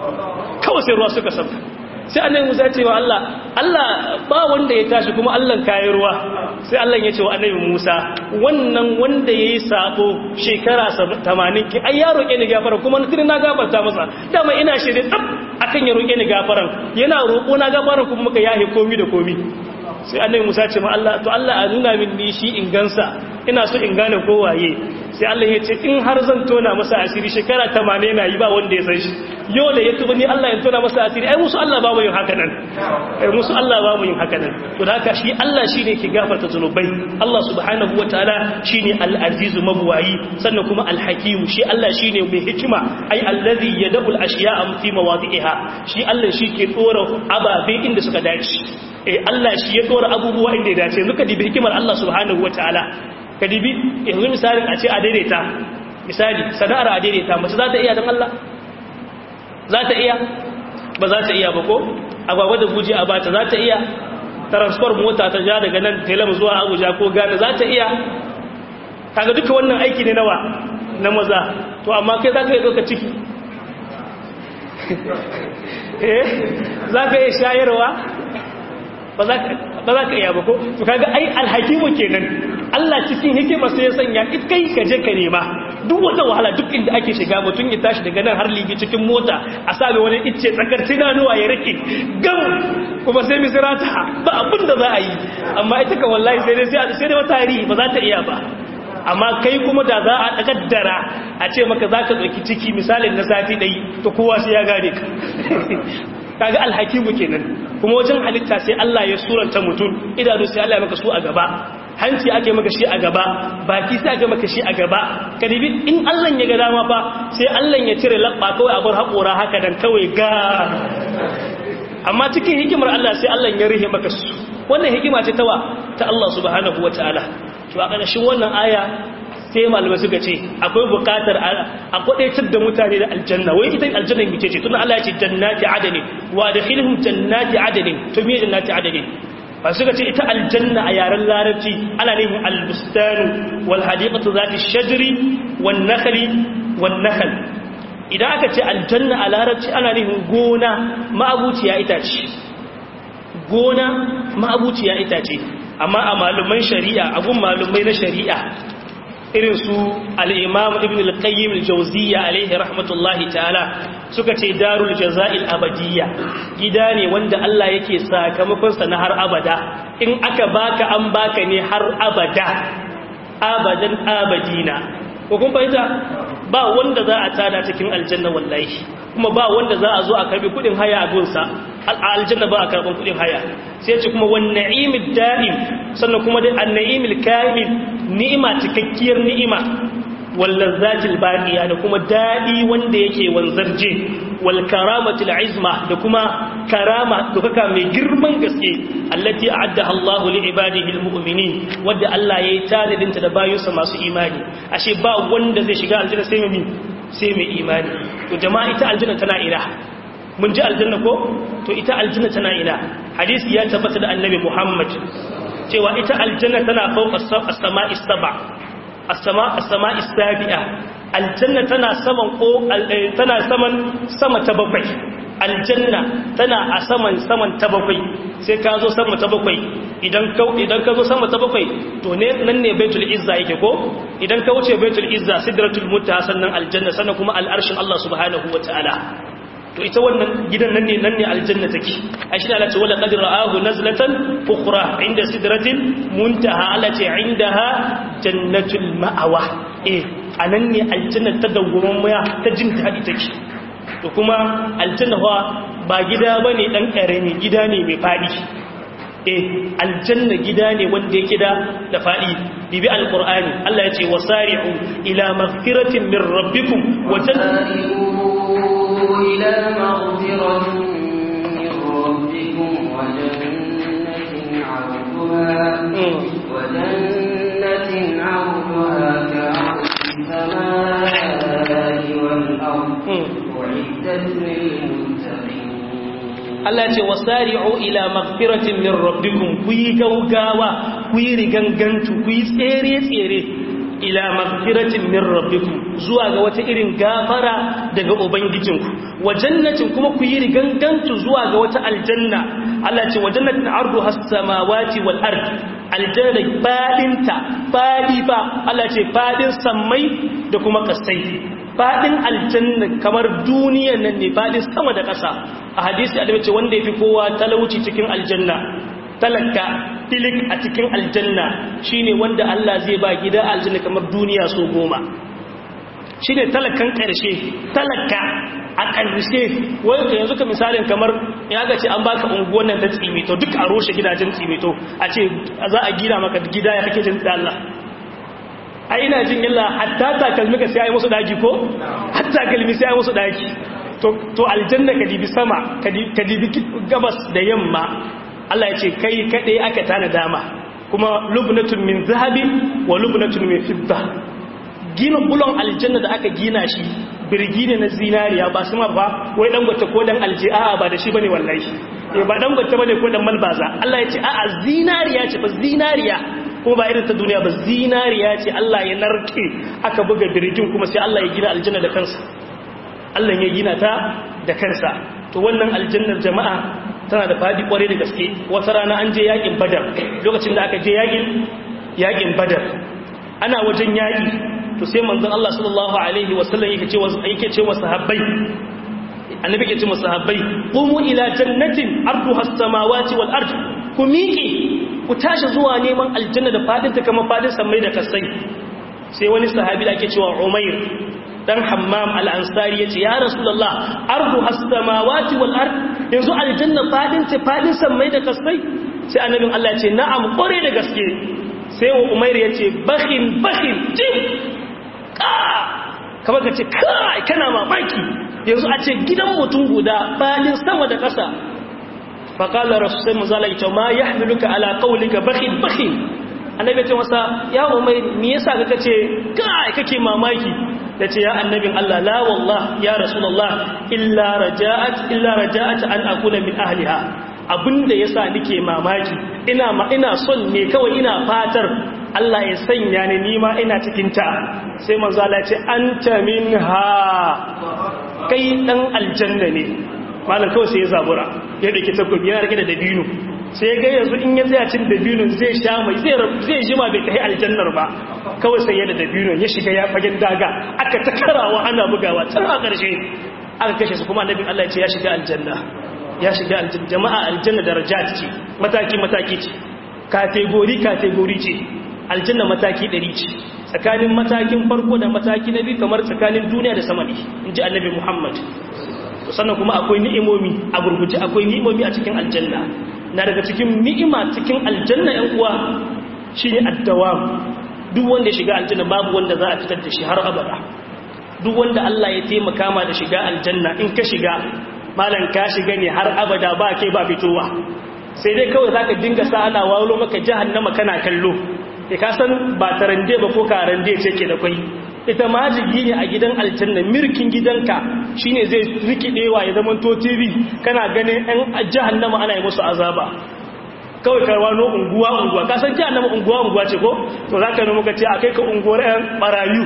sai annabi Musa ya ce wa Allah ba wanda ya tashi kuma Allah kai ruwa sai Allah ya ce wa annabi Musa wannan wanda yayi sabo shekara 80 ki ai ya roke ni gafara kuma tun na gafarta masa dama ina shirye tsaf akan ya roke ni gafaran yana roko na gafaran kuma muka yahe komi da komi sai annabi Musa ce ma Allah to Allah a nuna min ni shi in gansa ina so in gane ko waye sai Allah ya ce in har zan tona masa asiri shekara 80 yana yi ba wanda ya san shi yau da ya tuba ni Allah ya tona masa asiri ai musu Allah ba mu yin haka nan to da haka shi Allah shine ke gafarta zunubai Allah subhanahu wataala shine al-azizu mabwayi sannan kuma al-hakim shi Allah shine mai hikima ai allazi yad'u al-ashya'a fi mawadi'iha shi Allah shi ke dora ababe inda suka dace Allah shi ya dora abubuwa inda ya dace zuka dibi hikimar Allah subhanahu wataala ka dibi yanzu misalin a ce a daidaita misali sana'ar a daidaita mace za ta iya dan Allah za ta iya ba za ta iya ba ko agwagwa da buji a bata za ta iya transport mota ta ja daga nan telam zuwa Abuja ko Ghana za ta iya kaga duka wannan aiki ne nawa na maza to amma kai za ka yi doka ciki za ka yi shayarwa ba za ka iya ba ko to kaga ai alhakimu kenan Allah cikin hikima sai ya sanya kai ka je ka nema duk wata wahala duk inda ake shiga mutum ya tashi daga nan har ligi cikin mota a sami wani icce tsakar tunanuwa ya rake gam kuma sai misirata ba abin da za a yi amma ita ka wallahi sai dai wata hari ba za ta iya ba amma kai kuma da za a kaddara a ce maka za ka ɗauki ciki misalin na sati ɗai to kowa sai ya gane ka kaga alhakimu kenan kuma wajen halitta sai Allah ya suranta mutum idanu sai Allah ya maka su a gaba hanci ake maka shi a gaba baki sai ake maka shi a gaba kadibi in Allah ya ga dama fa sai Allah ya cire labba kawai a bar haƙora haka dan kawai ga amma cikin hikimar Allah sai Allah ya rihe maka su wannan hikima ce ta Allah subhanahu wataala to a ƙarshen wannan aya sai malamai suka ce akwai buƙatar a kwadaitar da mutane da aljanna wai ita aljanna mice ce tunda Allah ya ce jannati adani wa adkhilhum jannati adani to me jannati adani ba suka ce ita aljanna a yaren larabci ana nufin albustanu wal hadiqatu zati shajri wan nakhli wan nakhl idan aka ce aljanna a larabci ana nufin gona ma'abuciya itace gona ma'abuciya itace amma a malaman shari'a a gun malumai na shari'a irin su al-imam ibn al-qayyim al-jawziyya alayhi rahmatullahi ta'ala suka ce darul jaza'il abadiyya gida ne wanda Allah yake sakamakon sa na har abada in aka baka an baka ne har abada abadan abadina ko kun fahimta ba wanda za a tada cikin aljanna wallahi kuma ba wanda za a zo a karbi kudin haya a gunsa aljanna ba a karban kudin haya sai ce kuma wan na'imid da'im sannan kuma dai an-na'imil kamil ni'ima cikakkiyar ni'ima wal lazzatil baqiya da kuma dadi wanda yake wanzarje wal karamatil izma da kuma karama dokaka mai girman gaske allati a'addaha Allahu li ibadihi almu'minin wanda Allah yayi tanadinta da bayinsa masu imani ashe ba wanda zai shiga aljanna sai mai imani to jama'a ita aljanna tana ina mun ji aljanna ko to ita aljanna tana ina hadisi ya tabbata da annabi Muhammad cewa ita aljanna tana fawqa as-sama'i as-sab'a as-sama'i as-sabi'a aljanna tana saman sama ta bakwai aljanna tana a saman ta bakwai sai ka zo sama ta bakwai idan ka zo sama ta bakwai to ne nan ne baitul izza yake ko idan ka wuce baitul izza sidratul muntaha sannan aljanna sannan kuma al'arshin Allah subhanahu wataala to ita wannan gidan nan ne aljanna take ashi Allah ce wala qad ra'ahu nazlatan ukhra inda sidratil muntaha allati indaha jannatul ma'awa anan ne aljanna ta dawwamin maya ta jin dadi take to kuma aljanna ba gida bane dan karami gida ne mai fadi aljanna gida ne wanda yake da fadi bibi alqur'ani Allah ya ce wasari'u ila maghfiratin min rabbikum wa إلى مغفرة من ربكم وجنة عرضها كعرض السماء والأرض أعدت للمتقين Allah ce wasari'u ila maghfiratin min rabbikum kuyi gaugawa kuyi rigangantu kuyi tsere ila maghfiratin min rabbikum zuwa ga wata irin gafara daga ubangijinku wa jannatin kuma kuyi rigangantu zuwa ga wata aljanna Allah ce wa jannatin arduha as-samawati wal ard aljanna fadinta fadi ba Allah ce fadin sammai da kuma kasai fadin aljanna kamar duniyar nan ne fadin sama da ƙasa a hadisi annabi ce wanda yafi kowa talauci cikin aljanna talaka tilik a cikin aljanna shine wanda Allah zai ba gida aljanna kamar duniya so 10 shine talakan ƙarshe talaka a ƙarshe wanda yanzu ka misalin kamar ya ga ce an baka unguwar nan ta tsimito duk a roshe gidajen tsimito a ce za a gina maka gida ya kake jin Allah a ina jin illa hatta takalmi ka sai ai musu daki ko hatta kalmi sai ai musu daki to aljanna ka dibi sama ka dibi gabas da yamma Allah ya ce kai kadai aka tana dama kuma lubnatun min zahabin wa lubnatun min fidda gina bulon aljanna da aka gina shi birgi ne na zinariya ba su ma ba wai dan gwata ko dan alji'a ba da shi bane wallahi ba dan gwata bane ko dan malbaza Allah ya ce a'a zinariya ce ba zinariya kuma ba irin ta duniya ba zinariya ce Allah ya narke aka buga birgin kuma sai Allah ya gina aljanna da kansa Allah ya gina ta da kansa to wannan aljannar jama'a tana da fadi kware da gaske wata rana an je yakin badar lokacin da aka je yakin badar ana wajen yaki to sai manzon Allah sallallahu alaihi wasallam yake ce wa sahabbai annabi yake ce wa sahabbai qumu ila jannatin arduha as-samawati wal ard ku miƙe ku tashi zuwa neman aljanna da fadinta kamar fadin samai da kasai sai wani sahabi da ake cewa Umair dan Hammam al-Ansari yace ya Rasulullah ardu as-samawati wal ard yanzu aljanna fadinta fadin samai da kasai sai annabin Allah ya ce na'am kore da gaske sai Umair yace bakhin tim kamar kace kai kana mamaki yanzu a ce gidan mutum guda fadin sama da kasa فقال رسول الله صلى الله عليه وسلم ما يحملك على قولك بخيل annabi ya ce masa ya Umayr me yasa kaka ce kai kake mamaki yace ya annabin Allah la wallah ya rasulullah illa raja'at an akuna min ahliha abinda yasa nike mamaki ina son ne kawai ina fatar Allah ya sanya ni nima ina cikin ta sai manzo Allah ya ce anta minha kai dan aljanna ne malam kawai sai ya zabura ya dake takobi yana rike da dabino sai ga yanzu in ya tsaya cin dabino zai sha mai zai jima bai kai aljannar ba kawai sai ya da dabino ya shiga ya fagen daga aka ta karawa ana bugawa tun a ƙarshe aka kashe su kuma annabin Allah ya ce ya shiga aljanna jama'a aljanna darajat ce mataki ce kategori ce aljanna mataki 100 ce tsakanin matakin farko da mataki na biyu kamar tsakanin duniya da sama ne inji annabi Muhammad sannan kuma akwai ni'imomi a gurguje akwai ni'imomi a cikin aljanna na daga cikin ni'ima cikin aljanna yan uwa shine addawam duk wanda ya shiga aljanna babu wanda za a fitar da shi har abada duk wanda Allah ya taimaka ma da shiga aljanna in ka shiga malan ka shiga ne har abada ba kai ba fitowa sai dai kawai zaka dinga sa ana walo maka jahannama kana kallo ka san ba tarande ba ko karande ce ke da kai ita majigi ne a gidan aljanna mirkin gidanka shine zai rikidewa ya zama to TV kana ganin ɗan jahannama ana yi musu azaba kawai karwano unguwa ka san jahannama unguwa ce ko to zaka nemo ka ce akai ka unguwar ɗan barayu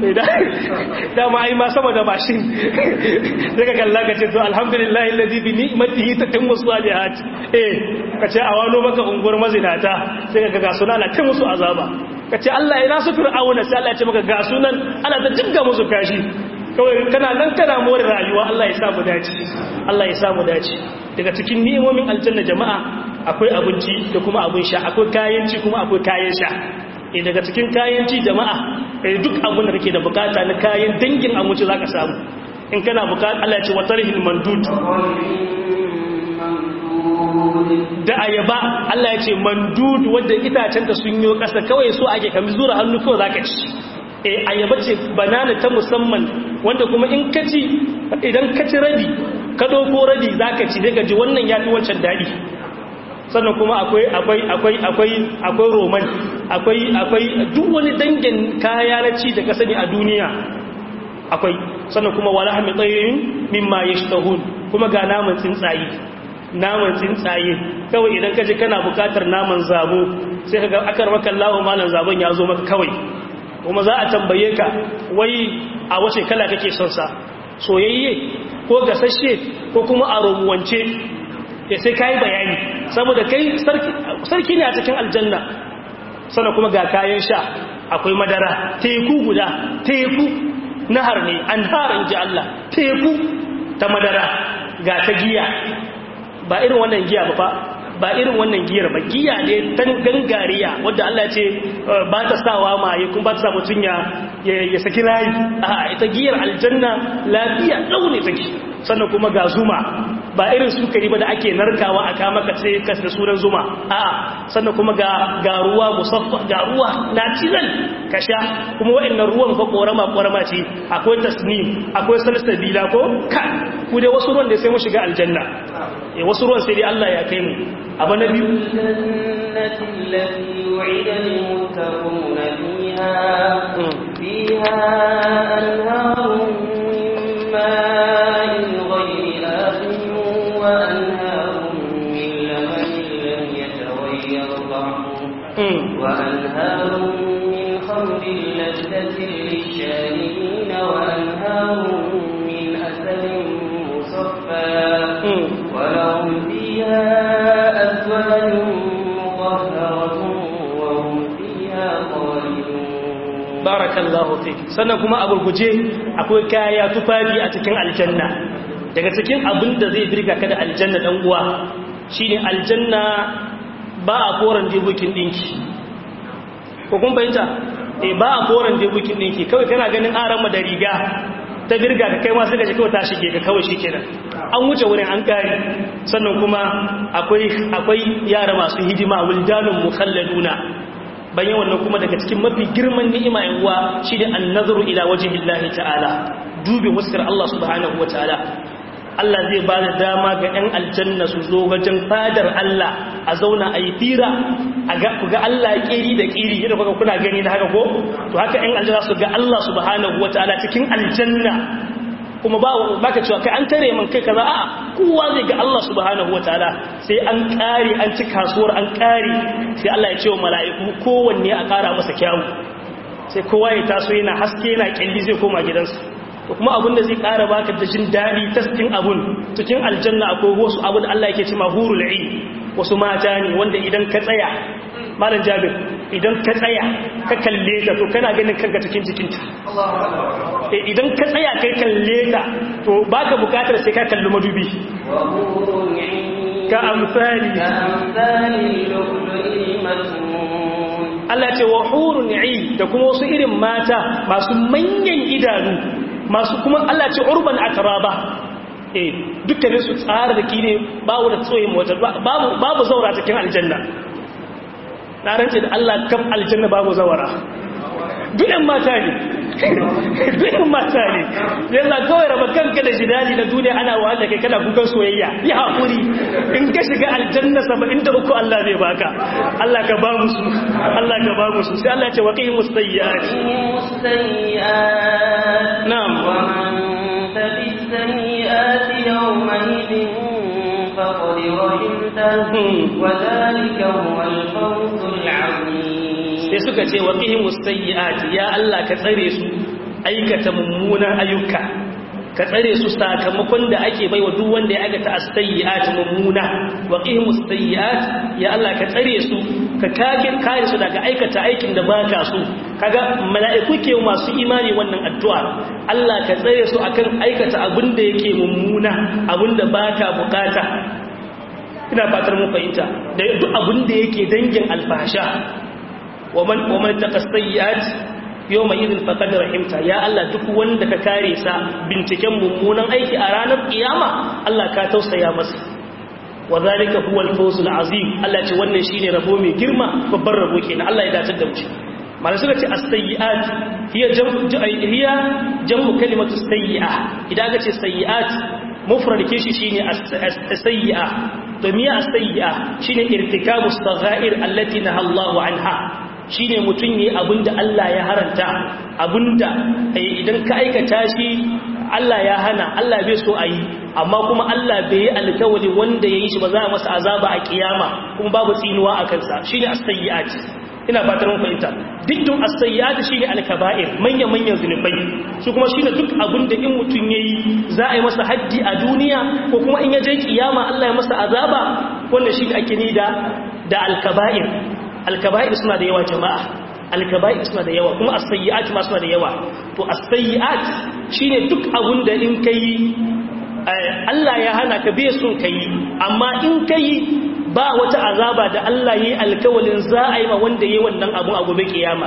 dama ai ma sama da mashin sai ka kalla ka ce to alhamdulillahi alladhi bi ni'matihi tatimmu salihat ka ce a wano maka unguwar mazinata sai ka ga suna na ta musu azaba ka ce Allah ya nasu fir'auna sai Allah ya ce maka ga sunan ana ta jigga musu kashi kawai kana nan kana more rayuwa Allah ya samu dace daga cikin ni'imomin aljanna jama'a akwai abinci da kuma abin sha akwai kayan ci kuma akwai kayan sha daga cikin kayan ci jama'a duk abin da kake da bukata na kayan dangin abinci zaka samu in kana bukata Allah ya ce watarhil mandud da ayaba Allah ya ce mandud wanda itacen ta sun yi kasa kawai so ake kami zura hannu kawai zaka ci ayaba ce banana ta musamman wanda kuma in ka ci idan ka ci rabi ka doko rabi zaka ci daga ji wannan yafi wancan dadi sannan kuma akwai roman akwai duk wani dangin kaya na ci da ka sani a duniya akwai sannan kuma wala hami tsayin mimma yashtahun kuma ga naman tsuntsaye kawai idan kaje kana bukatar naman zabo sai kaga akar maka Allahu malan zabon ya zo maka kawai kuma za a tambaye ka wai a wace kala kake son sa soyayye ko gasashe ko kuma a romuwance sai kai bayani saboda kai sarki ne a cikin aljanna sannan kuma ga kayan sha akwai madara teku guda teku nahar ne anhar inji Allah teku ta madara ga ta giya ba irin wannan giya ba irin wannan giyar ba giya ne tan gangariya wanda Allah ya ce ba ta sawa maye kuma ba ta sa mutun ya saki rayi a ita giyar aljanna lafiya daune take sannan kuma ga zuma ba irin sukari ba da ake narkawa a kama ka sai ka da sunan zuma a'a sannan kuma ga ruwa musaffa ga ruwa natural ka sha kuma waɗannan ruwan fa korama ce akwai tasnim akwai salsabila ko ka ku dai wasu ruwan da sai mu shiga aljanna wasu ruwan sai dai Allah ya kai mu abu na biyu jannati allati yu'ida lil-muttaquna fiha anharun min ma'in ghayri asin wa anharun min labanin lam yataghayyar ta'muhu wa anharun min khamrin ladhatin lish-sharibin wa anharun min asalin musaffa wa lahum fiha أزواج مطهرة وهم فيها خالدون بارك الله فيك sannan kuma a gurguje akwai kaya tufafi a cikin aljanna daga cikin abin da zai birga ka da aljanna dan uwa shine aljanna ba a koran debukin dinki ko kun bayyana ba a koran debukin dinki kawai kana ganin aran da riga ta birga ka kai ma sai ka ji kawai ta shige ka kawai shikenan an wuce wurin an kare sannan kuma akwai yara masu hidima wildanun mukhalladuna bayan wannan kuma daga cikin mafi girman ni'ima yan uwa shine an-nazaru ila wajhillahi ta'ala dubi muskar Allah subhanahu wataala Allah zai ba da dama ga 'yan aljanna su zo wajen fadar Allah a zauna a yi fira ku ga Allah ƙiri da ƙiri yadda kuka kuna gani na haka ko to haka 'yan aljanna su ga Allah subhanahu wataala cikin aljanna kuma ba ka cewa kai an tare man kai kaza a'a kowa zai ga Allah subhanahu wataala sai an kare an ci kasuwar an kare sai Allah ya ce wa mala'iku kowanne a kara masa kyawu sai kowa ya taso yana haske yana kyalli zai koma gidansa to kuma abin da zai kara baka da jin dadi taskin abun cikin aljanna akwai wasu abu da Allah yake cewa hurul ain wasu mata ne wanda idan ka tsaya malam Jabir idan ka tsaya ka kalle ta to kana ganin kanka cikin jikinta idan ka tsaya kai kalle ta to baka bukatar sai ka kalli madubi ka amsali Allah ce wa hurun ain da kuma wasu irin mata masu manyan idanu masu kuma Allah ce urban atraba dukkanin su tsara da kine babu da tsoyin motar babu zaura cikin aljanna na rance da Allah kaf aljanna babu zawara dukan mata ne dukan mata ne yalla kawai raba kanka da jidali na duniya ana wahala kai kana kukan soyayya yi hakuri in ka shiga aljanna 73 Allah zai baka Allah ka ba musu Allah ka ba musu sai Allah ya ce waqihimus sayyi'at na'am wa man tabis sayyi'ati yawma idin faqad rahimtahu wa dhalika huwal fawzul 'azim sai suka ce waqihimus sayyi'at ya Allah ka tsare su aikata mummunan ayyuka ka tsare su sakamakon da ake baiwa duk wanda ya aikata as-sayyi'at mummuna waqihimus sayyi'at ya Allah ka tsare su ka kare su daga aikata aikin da baka so kaga mala'iku ke masu imani wannan addu'a Allah ka tsare su akan aikata abin da yake mummuna abin da baka bukata ina fatar mun fahimta da duk abin da yake dangin alfasha ومن تقى السيئات يوم إذن فقد رحمته يا الله duk wanda ka kare sa binciken mummunan aiki a ranar kiyama Allah ka tausaya masa wadhalika huwa al-fawzul azim Allah ce wannan shine rabo mai girma babban rabo kenan Allah ya dace da mu malai suka ce as-sayyi'at hiya jam'u kalimatu sayyi'ah idan ka ce sayyi'at mufrad kishi shine as-sayyi'ah to miya as-sayyi'ah shine irtikabus saghair allati nahallahu anha shine mutun yi abinda Allah ya haranta abinda idan ka aikata shi Allah ya hana Allah bai so ayi amma kuma Allah bai yi alkawari wanda yayi shi ba za a masa azaba a kiyama kuma babu tsinuwa a kansa shine as-sayyi'at ina fatar mun fahimta diddun as-sayyi'at shine al-kaba'ir manyan zunubai su kuma shine duk abinda in mutun yayi za a yi masa haddi a duniya ko kuma in ya je kiyama Allah ya masa azaba wanda shi ake ni da al-kaba'ir al-kaba'ir suna da yawa jama'a al-kaba'ir suna da yawa kuma as-sayyi'at ma suna da yawa to as-sayyi'at shine duk abinda in kai Allah ya hana ka bai son kai amma in kai ba wata azaba da Allah yi alkawalin za a yi ma wanda yi wannan abun a gobe kiyama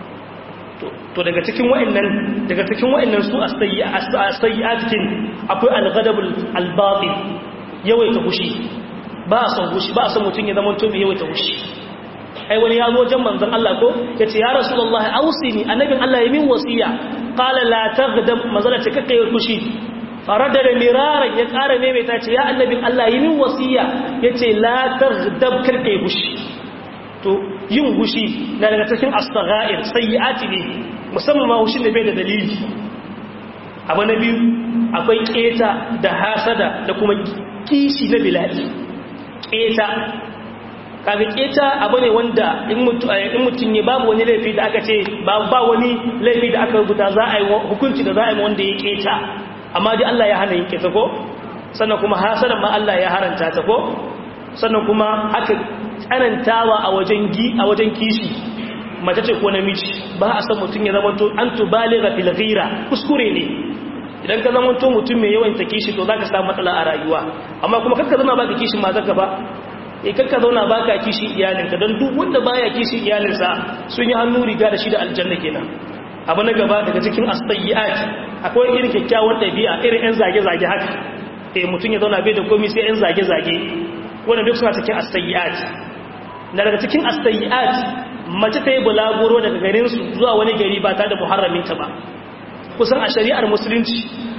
to daga cikin wa'annan su as-sayyi'atin akwai al-ghadabul al-batil yawaita fushi ba son fushi ba son mutun ya zama to mai yawaita fushi ai wani ya zo wajen manzon Allah ko yace ya rasulullahi ausini annabin Allah ya min wasiya qala la taghdab mazala ce kake fushi faradar miraran ya ƙara maimaita ce ya annabin Allah yi min wasiya ya ce la taghdab karkai hushi to yin hushi na daga cikin as-sagha'ir sayyi'ati ne musamman ma hushin da bai da dalili abu na biyu akwai keta da hasada da kuma kishi na bila'i keta kaga keta abu ne wanda in mutum ne babu wani laifi da aka ce ba wani laifi da aka rubuta za a yi hukunci da za a yi wanda ya keta amma dai Allah ya hana yin keta ko sannan kuma hasadan ma Allah ya haranta ta ko sannan kuma haka tsanantawa a wajen kishi mace ce ko namiji ba a san mutum ya zama to an tubaliga fil ghira kuskure ne idan ka zama to mutum mai yawan ta kishi to zaka samu matsala a rayuwa amma kuma kakka zauna baka kishin matarka ba kakka zauna baka kishi iyalinka don duk wanda baya kishi iyalinsa sun yi hannu riga da shi da aljanna kenan abu na gaba daga cikin as-sayyi'at akwai irin kyakkyawar dabi'a irin yan zage-zage haka mutum ya zauna bai da komai sai yan zage-zage wannan duk suna cikin as-sayyi'at daga cikin as-sayyi'at mace ta yi bulaguro daga garin su zuwa wani gari ba ta da muharramin ta ba kusan a shari'ar musulunci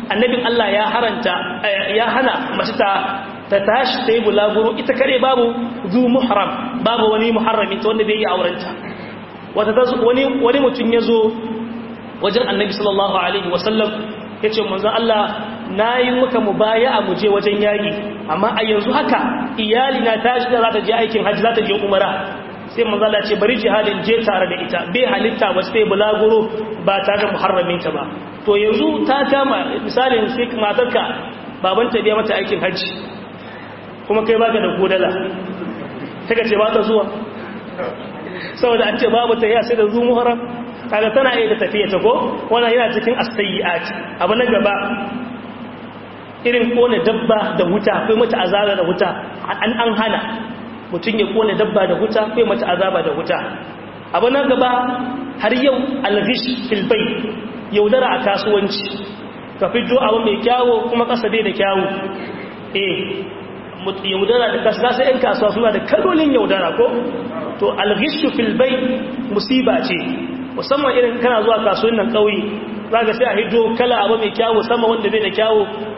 annabin Allah ya hana mace ta tashi ta yi bulaguro ita kare babu zu muhram babu wani muharrami ta wanda bai yi aurenta wani mutum ya zo wajen annabi sallallahu alaihi wasallam ya ce manzon Allah na yi muka mubaya'a mu je wajen yaƙi amma a yanzu haka iyali na tashi da za ta je aikin hajji za ta je umara sai manzon Allah ce bari jihadin je tare da ita bai halitta ba sai bulaguro ba tare da muharraminta ba to yanzu ta kama misalin sai matarka babanta biya mata aikin hajji kuma kai baka da kodala sai ka ce ba ta zuwa saboda an ce babu ta sai da zuwa muharram kaga tana iya da tafiya ta ko wannan yana cikin as-sayyi'at abu na gaba irin kone dabba da wuta akwai mata azaba da wuta an hana mutum ya kone dabba da wuta akwai mata azaba da wuta abu na gaba har yau al-ghish fil bayt yaudara a kasuwanci ka fito abu mai kyawo kuma kasa bai da kyawo yaudara da kasa sai yan kasuwa suna da kalolin yaudara ko to al-ghish fil bayt musiba ce musamman irin kana zuwa kasuwan nan kauye zaka sai a hido kala abu mai kyawo sama wanda bai da kyawo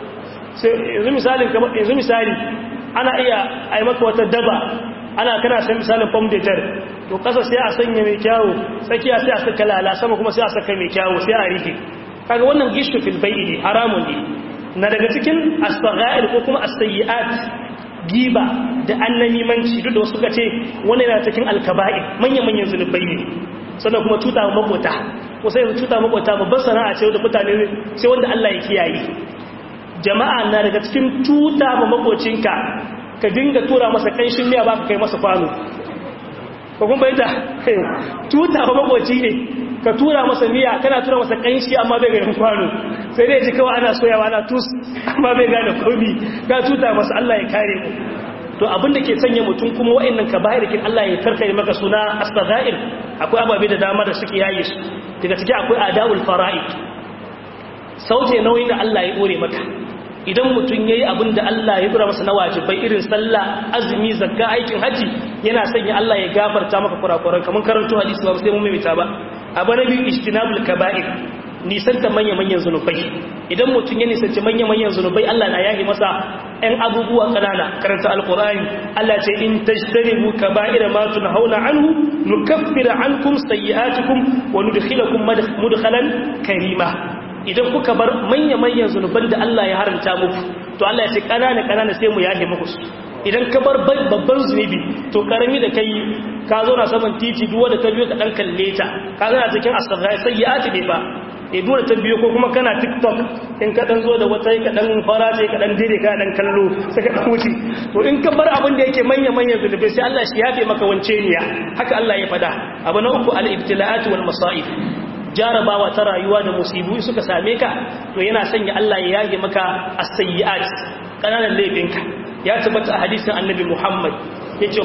yanzu misali ana iya a yi maka wata daba kana san misalin fam de jar to kasa sai a sanya mai kyawo tsakiya sai a saka lala sama kuma sai a saka mai kyawo sai a rike kaga wannan gishu fil bai'i haramun ne na daga cikin as-saghair ko kuma as-sayyi'at giba da annamimanci duk da wasu kace wannan yana cikin al-kaba'ir manyan zunubai ne sannan kuma tuta makota ko sai tuta makota babban sana'a ce da mutane sai wanda Allah ya kiyaye jama'a na daga cikin tuta ma makocinka ka dinga tura masa kanshin miya ba ka kai masa kwano ko kun bayyana tuta ma makoci ne ka tura masa miya kana tura masa kanshi amma bai gane kwano sai dai ji kawai ana soyawa ana tus amma bai gane komi ka tuta masa Allah ya kare mu to abinda ke sanya mutum kuma wa'annan kaba'irikin Allah ya karkare maka suna as-saghair akwai ababe da dama da suke yayi su daga ciki akwai adaul fara'id sauje nauyin da Allah ya dore maka idan mutum yayi abinda Allah ya dora masa na wajibai irin sallah azumi zakka aikin haji yana sanya Allah ya gafarta maka kurakuran kaman karanto hadisi ba sai mun maimaita ba abu na biyu ijtinabul kaba'ir nisanta manya-manyan zunubai idan mutum ya nisanci manya-manyan zunubai Allah na yahi masa ɗan abubuwa ƙanana karanta alƙur'ani Allah ce in tajtanibu kaba'ira ma tunhauna anhu nukaffir ankum sayyi'atikum wa nudkhilakum mudkhalan karima idan kuka bar manya-manyan zunuban da Allah ya haramta muku to Allah ya ce ƙanana sai mu yahi muku idan ka bar babban zunubi to karami da kai ka zo na saman titi duk wanda ka biyo ka dan kalle ta ka zo na cikin asghar sayyi'ati ne ba dole ta biyo ko kuma kana TikTok in ka dan zo da wata ka dan fara ce ka dan dire ka dan kallo sai ka dan wuce to in ka bar abin da yake manya zulubai sai Allah shi yafe maka wance niya haka Allah ya fada abu na uku al-ibtila'at wal masa'ib jarabawa ta rayuwa da musibu suka same ka to yana sanya Allah ya yage maka as-sayyi'at kananan laifinka ya tabbata a hadisin annabi Muhammad yace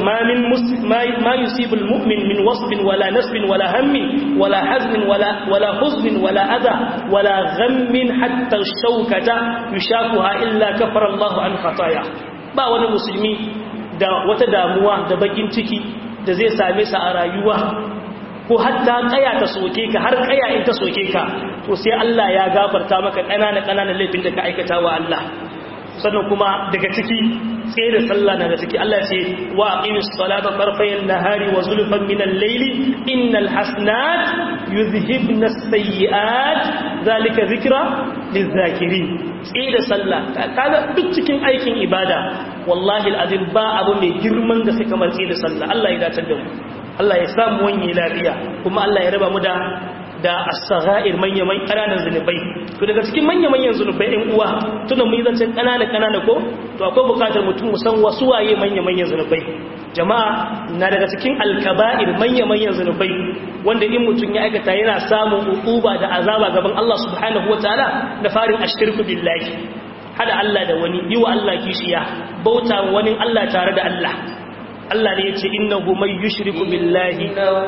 ma yusibul mu'min min wasbin wala nasbin wala hammin wala haznin wala huznin wala adha wala ghammin hatta shawkata yushakuha illa kafara Allah an khataya ba wani musulmi da wata damuwa da bakin ciki da zai same sa a rayuwa ko hatta kaya ta soke ka har kaya in ta soke ka to sai Allah ya gafarta maka ƙananan laifin da ka aikata wa Allah sannan kuma daga ciki tsaye da sallah na da ciki Allah ce wa aqimis salata tarfayan nahari wa zulfan min al-layli innal hasanat yuzhibna as-sayyi'at zalika dhikra liz-zakirin tsaye da sallah kaga duk cikin aikin ibada wallahi al-azim ba abu mai girman da sai kamar tsaye da sallah Allah ya dace da mu Allah ya samu wani lafiya kuma Allah ya raba mu da as-saghair manyan kananan zunubai to daga cikin manyan zunubai ɗan uwa tunda mun yi zancen kanana ko to akwai bukatar mutum musan wasu waye manyan zunubai jama'a na daga cikin al-kaba'ir manyan zunubai wanda in mutum ya aikata yana samun uquba da azaba gaban Allah subhanahu wataala da farin ashirku billahi hada Allah da wani yi wa Allah kishiya bauta wani Allah tare da Allah Allah ne yace innahu may yushriku billahi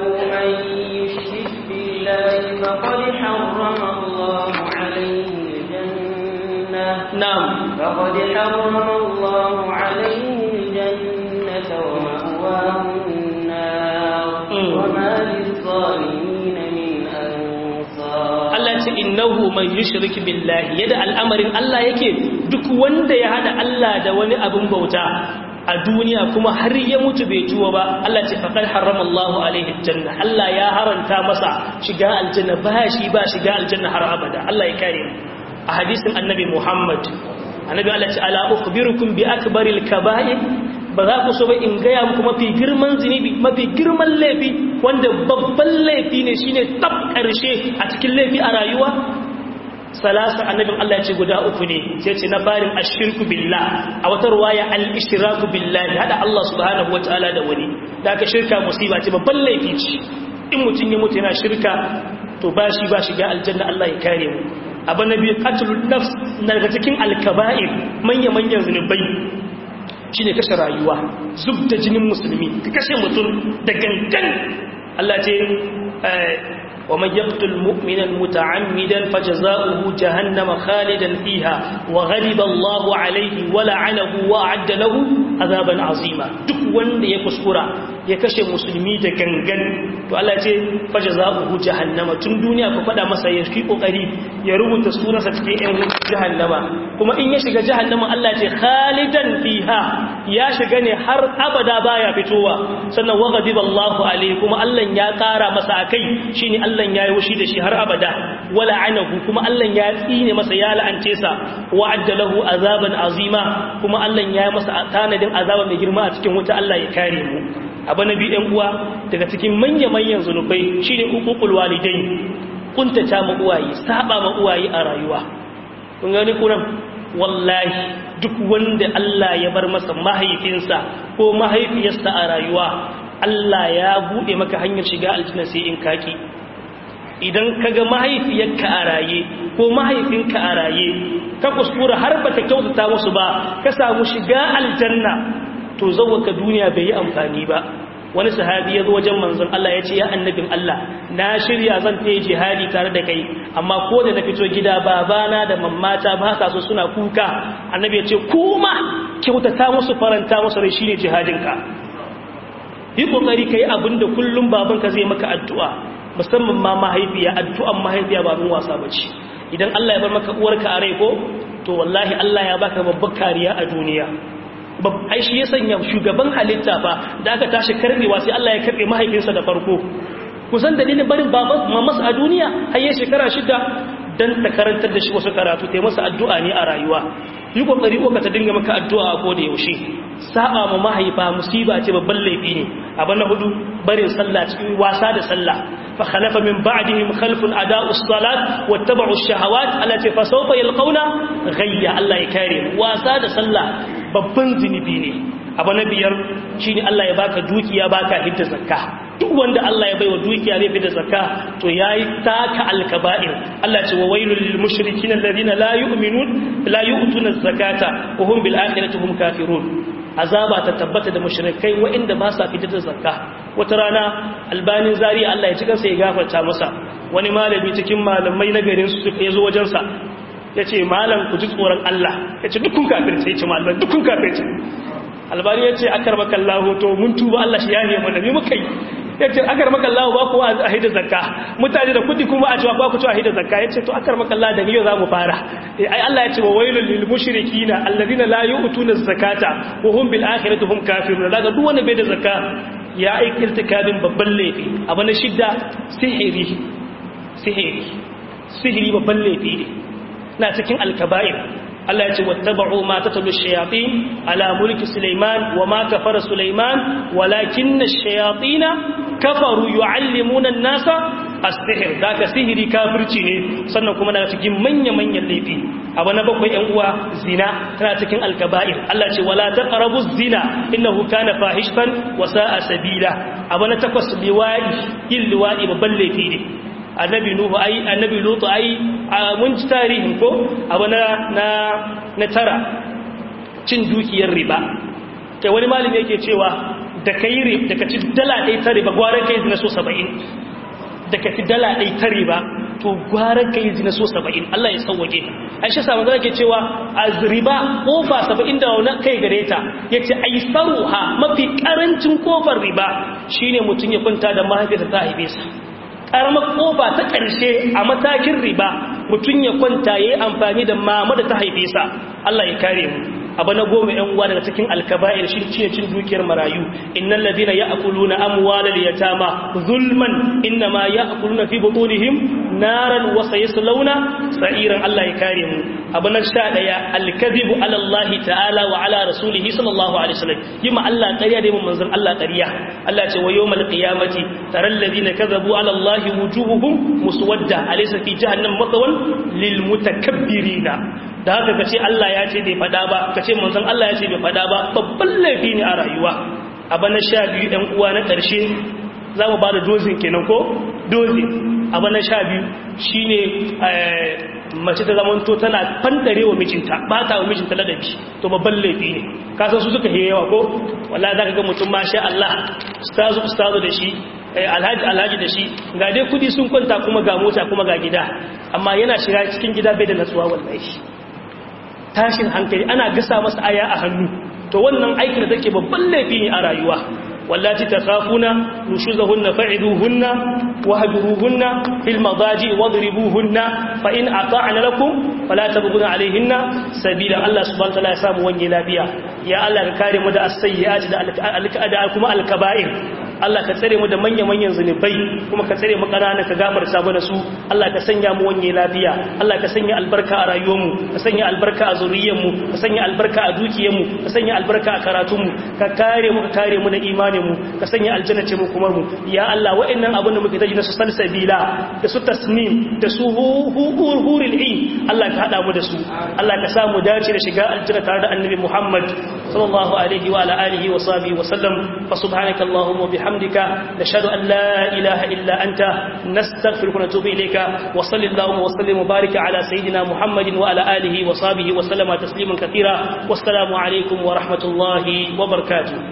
فقد حرم الله عليه الجنة نعم فقد حرم الله عليه الجنة ومأواه النار وما للظالمين من أنصار Allah ce innahu man yushrik billahi yadda al'amarin Allah yake duk wanda ya hada Allah da wani abin bauta a duniya kuma har ya mutu bai tuwa ba Allah ce faqad harrama Allahu alaihi aljanna Allah ya haranta masa shiga aljanna ba shi ba shiga aljanna har abada Allah ya kare mu a hadisin annabi Muhammad annabi Allah ce ala ukhbirukum bi akbaril kaba'ir ba za ku so ba in gaya muku mafi girman zinubi mafi girman laifi wanda babban laifi ne shine tab karshe a cikin laifi a rayuwa salasa annabin Allah ya ce guda uku ne sai ce na farin ashirku billah a wata ruwaya al-ishraku billahi hada Allah subhanahu wataala da wani da aka shirka musiba ce babban laifi ce in mutun ya mutu yana shirka to ba shi ba shiga aljanna Allah ya kare mu abu nabi qatlun nafs daga cikin al-kaba'ir manya zunubai shine kashe rayuwa zubda jinin musulmi ka kashe mutum da gangan Allah ce ومن يقتل مؤمنا متعمدا فجزاؤه جهنم خالدا فيها وغضب الله عليه ولعنه وأعد له عذابا عظيما duk wanda ya kuskura ya kashe musulmi da gangan to Allah ce fajaza'uhu jahannama tun duniya ku fada masa ya fi kokari ya rubuta sunansa cikin ɗan jahannama kuma in ya shiga jahannama Allah ce khalidan fiha ya shiga ne har abada baya fitowa sannan wa ghadiba Allahu alaihi kuma Allah ya kara masa akai shine Allah ya yi wushi da shi har abada wala anahu kuma Allah ya tsine masa ya la'ance sa wa'adda lahu azaban azima kuma Allah ya yi masa tanadin azaba mai girma a cikin wuta Allah ya kare mu abu nabi ɗan uwa daga cikin manyan zunubai shine uququl walidain kuntata ma uwaye saba ma uwaye a rayuwa kun gani kuran wallahi duk wanda Allah ya bar masa mahaifinsa ko mahaifiyarsa a rayuwa Allah ya bude maka hanyar shiga aljanna sai in kaki idan kaga mahaifiyarka a raye ko mahaifinka a raye ka kuskura har bata kyautata musu ba ka samu shiga aljanna to zawaka duniya bai yi amfani ba wani sahabi ya zo wajen manzon Allah ya ce ya annabin Allah na shirya zan tayi jihadi tare da kai amma ko da na fito gida babana da mammata ba haka so suna kuka annabi ya ce kuma kyautata musu faranta musu rai shine jihadinka yi kokari kai abinda kullum babanka zai maka addu'a musamman ma mahaifiya addu'an mahaifiya babin wasa bace idan Allah ya bar maka uwarka a rai ko to wallahi Allah ya baka babbar kariya a duniya ai shi ya sanya shugaban halitta ba da aka tashi karbewa sai Allah ya karbe mahaifinsa da farko kusan dalilin barin baban mamas a duniya har ya shekara 6 dan ta karantar da shi wasu karatu tai masa addu'a ne a rayuwa yi kokari ko ka ta dinga maka addu'a a koda yaushe saba ma mahaifa musiba ce babban laifi ne abu na hudu barin sallah cikin wasa da sallah fa khalafa min ba'dihim khalfun ada'us salat wattaba'u ash-shahawat allati fa sawfa yalqawna ghayya Allah ya kare wasa da sallah babban zinubi ne abu na biyar shine Allah ya baka dukiya baka hidda zakka duk wanda Allah ya baiwa dukiya bai fidda zakka to yayi taka alkaba'ir Allah ce wa wailul lil mushrikin alladhina la yu'minun la yu'tuna az-zakata wa hum bil akhirati hum kafirun azaba ta tabbata da mushrikai waɗanda ba sa fitar da zakka wata rana albanin zariya Allah ya cikin sa ya gafarta masa wani malami cikin malamai na garin su suka yazo wajen sa yace malam ku ji tsoron Allah yace dukkan kafirci yace malam dukkan kafirci albani yace akarbaka Allah to mun tuba Allah shi yahe mu da mu muka yi yace akarbaka Allah ba ku a hida zakka mutane da kudi kuma a cewa ba ku ci a hida zakka yace to akarbaka Allah da ni yau zamu fara ai Allah yace wa wailul lil mushrikina alladhina la yu'tuna az-zakata wa hum bil akhirati hum kafirun daga duk wanda bai da zakka ya aikirta kabin babban laifi abu na shidda sihiri babban laifi ne na cikin alkaba'ir Allah ya ce wattaba'u ma tatlu ash-shayatin ala mulki Sulaiman wa ma kafara Sulaiman walakinna ash-shayatin kafaru yu'allimuna an-nasa as-sihr daga sihiri kafirci ne sannan kuma daga cikin manyan laifi abu na bakwai ɗan uwa zina tana cikin alkaba'ir Allah ce wala taqrabu az-zina innahu kana fahishatan wa sa'a sabila abu na takwas liwadi babban laifi ne annabi nuhu annabi lutu mun ci tarihin ko abu na tara cin dukiyar riba kai wani malami yake cewa da ka ci dala ɗaya ta riba gwaran kai zina so 70 da ka ci dala ɗaya ta riba to gwaran kai zina so 70 Allah ya sauwake aisha samu zaka cewa azriba kofa 70 da wannan kai gare ta yace aisaruha mafi karancin kofar riba shine mutun ya kwanta da mahaifiyarsa ta haife sa karamar kofa ta ƙarshe a matakin riba mutum ya kwanta yayi amfani da mama da ta haife sa Allah ya kare mu abu na goma ‘yan uwa daga cikin alkaba'ir shi cin dukiyar marayu innal ladina ya'kuluna amwalal yatama zulman innama ya'kuluna fi butunihim naran wa sayaslawna sa'iran Allah ya kare mu abu na 11 alkazibu ala Allah ta'ala wa ala rasulihi sallallahu alaihi wasallam yima Allah ƙarya da mun manzon Allah ƙarya Allah ce wa yawmal qiyamati taral ladina kadhabu ala Allah wujuhuhum muswadda alaysa fi jahannam mathwan lil mutakabbirina da haka kace Allah ya ce bai fada ba kace manzon Allah ya ce bai fada ba babban laifi ne a rayuwa abu na 12 ɗan uwa na ƙarshe zamu ba da dozin kenan ko dozin abu na 12 shine mace ta zamanto tana fandare wa mijinta ba ta wa mijinta ladabi to babban laifi ne ka san su suka yawa ko wallahi zaka ga mutum masha Allah ustazu da shi alhaji da shi ga dai kudi sun kwanta kuma ga mota kuma ga gida amma yana shiga cikin gida bai da natsuwa wallahi tashin hankali ana gasa masa aya a hannu to wannan aikin da take babban laifi ne a rayuwa wallati takhafuna nushuzahunna fa'iduhunna wahjuruhunna fil madaji wadribuhunna fa in ata'na lakum fala tabghuna alayhinna sabila Allah subhanahu wa ta'ala ya samu wani lafiya ya Allah ka kare mu da as-sayyi'ati da kuma al-kaba'ir Allah ka tsare mu da manya-manyan zunubai kuma ka tsare mu ƙananan ka gafarta mana su Allah ka sanya mu wanye lafiya Allah ka sanya albarka a rayuwarmu ka sanya albarka a zuriyarmu ka sanya albarka a dukiyarmu ka sanya albarka a karatunmu ka kare mu da imaninmu ka sanya aljanna ce mu kuma mu ya Allah wa'annan abin da muke taji na su salsabila da su tasnim da su huril ain Allah ka hada mu da su Allah ka samu dace da shiga aljanna tare da annabi Muhammad sallallahu alaihi wa ala alihi wa sahbihi wa sallam fa subhanaka allahumma bihamdika نشهد أن لا إله إلا أنت نستغفرك ونتوب إليك وصل اللهم وسلم وبارك على سيدنا محمد وعلى آله وصحبه وسلم تسليما كثيرا والسلام عليكم ورحمة الله وبركاته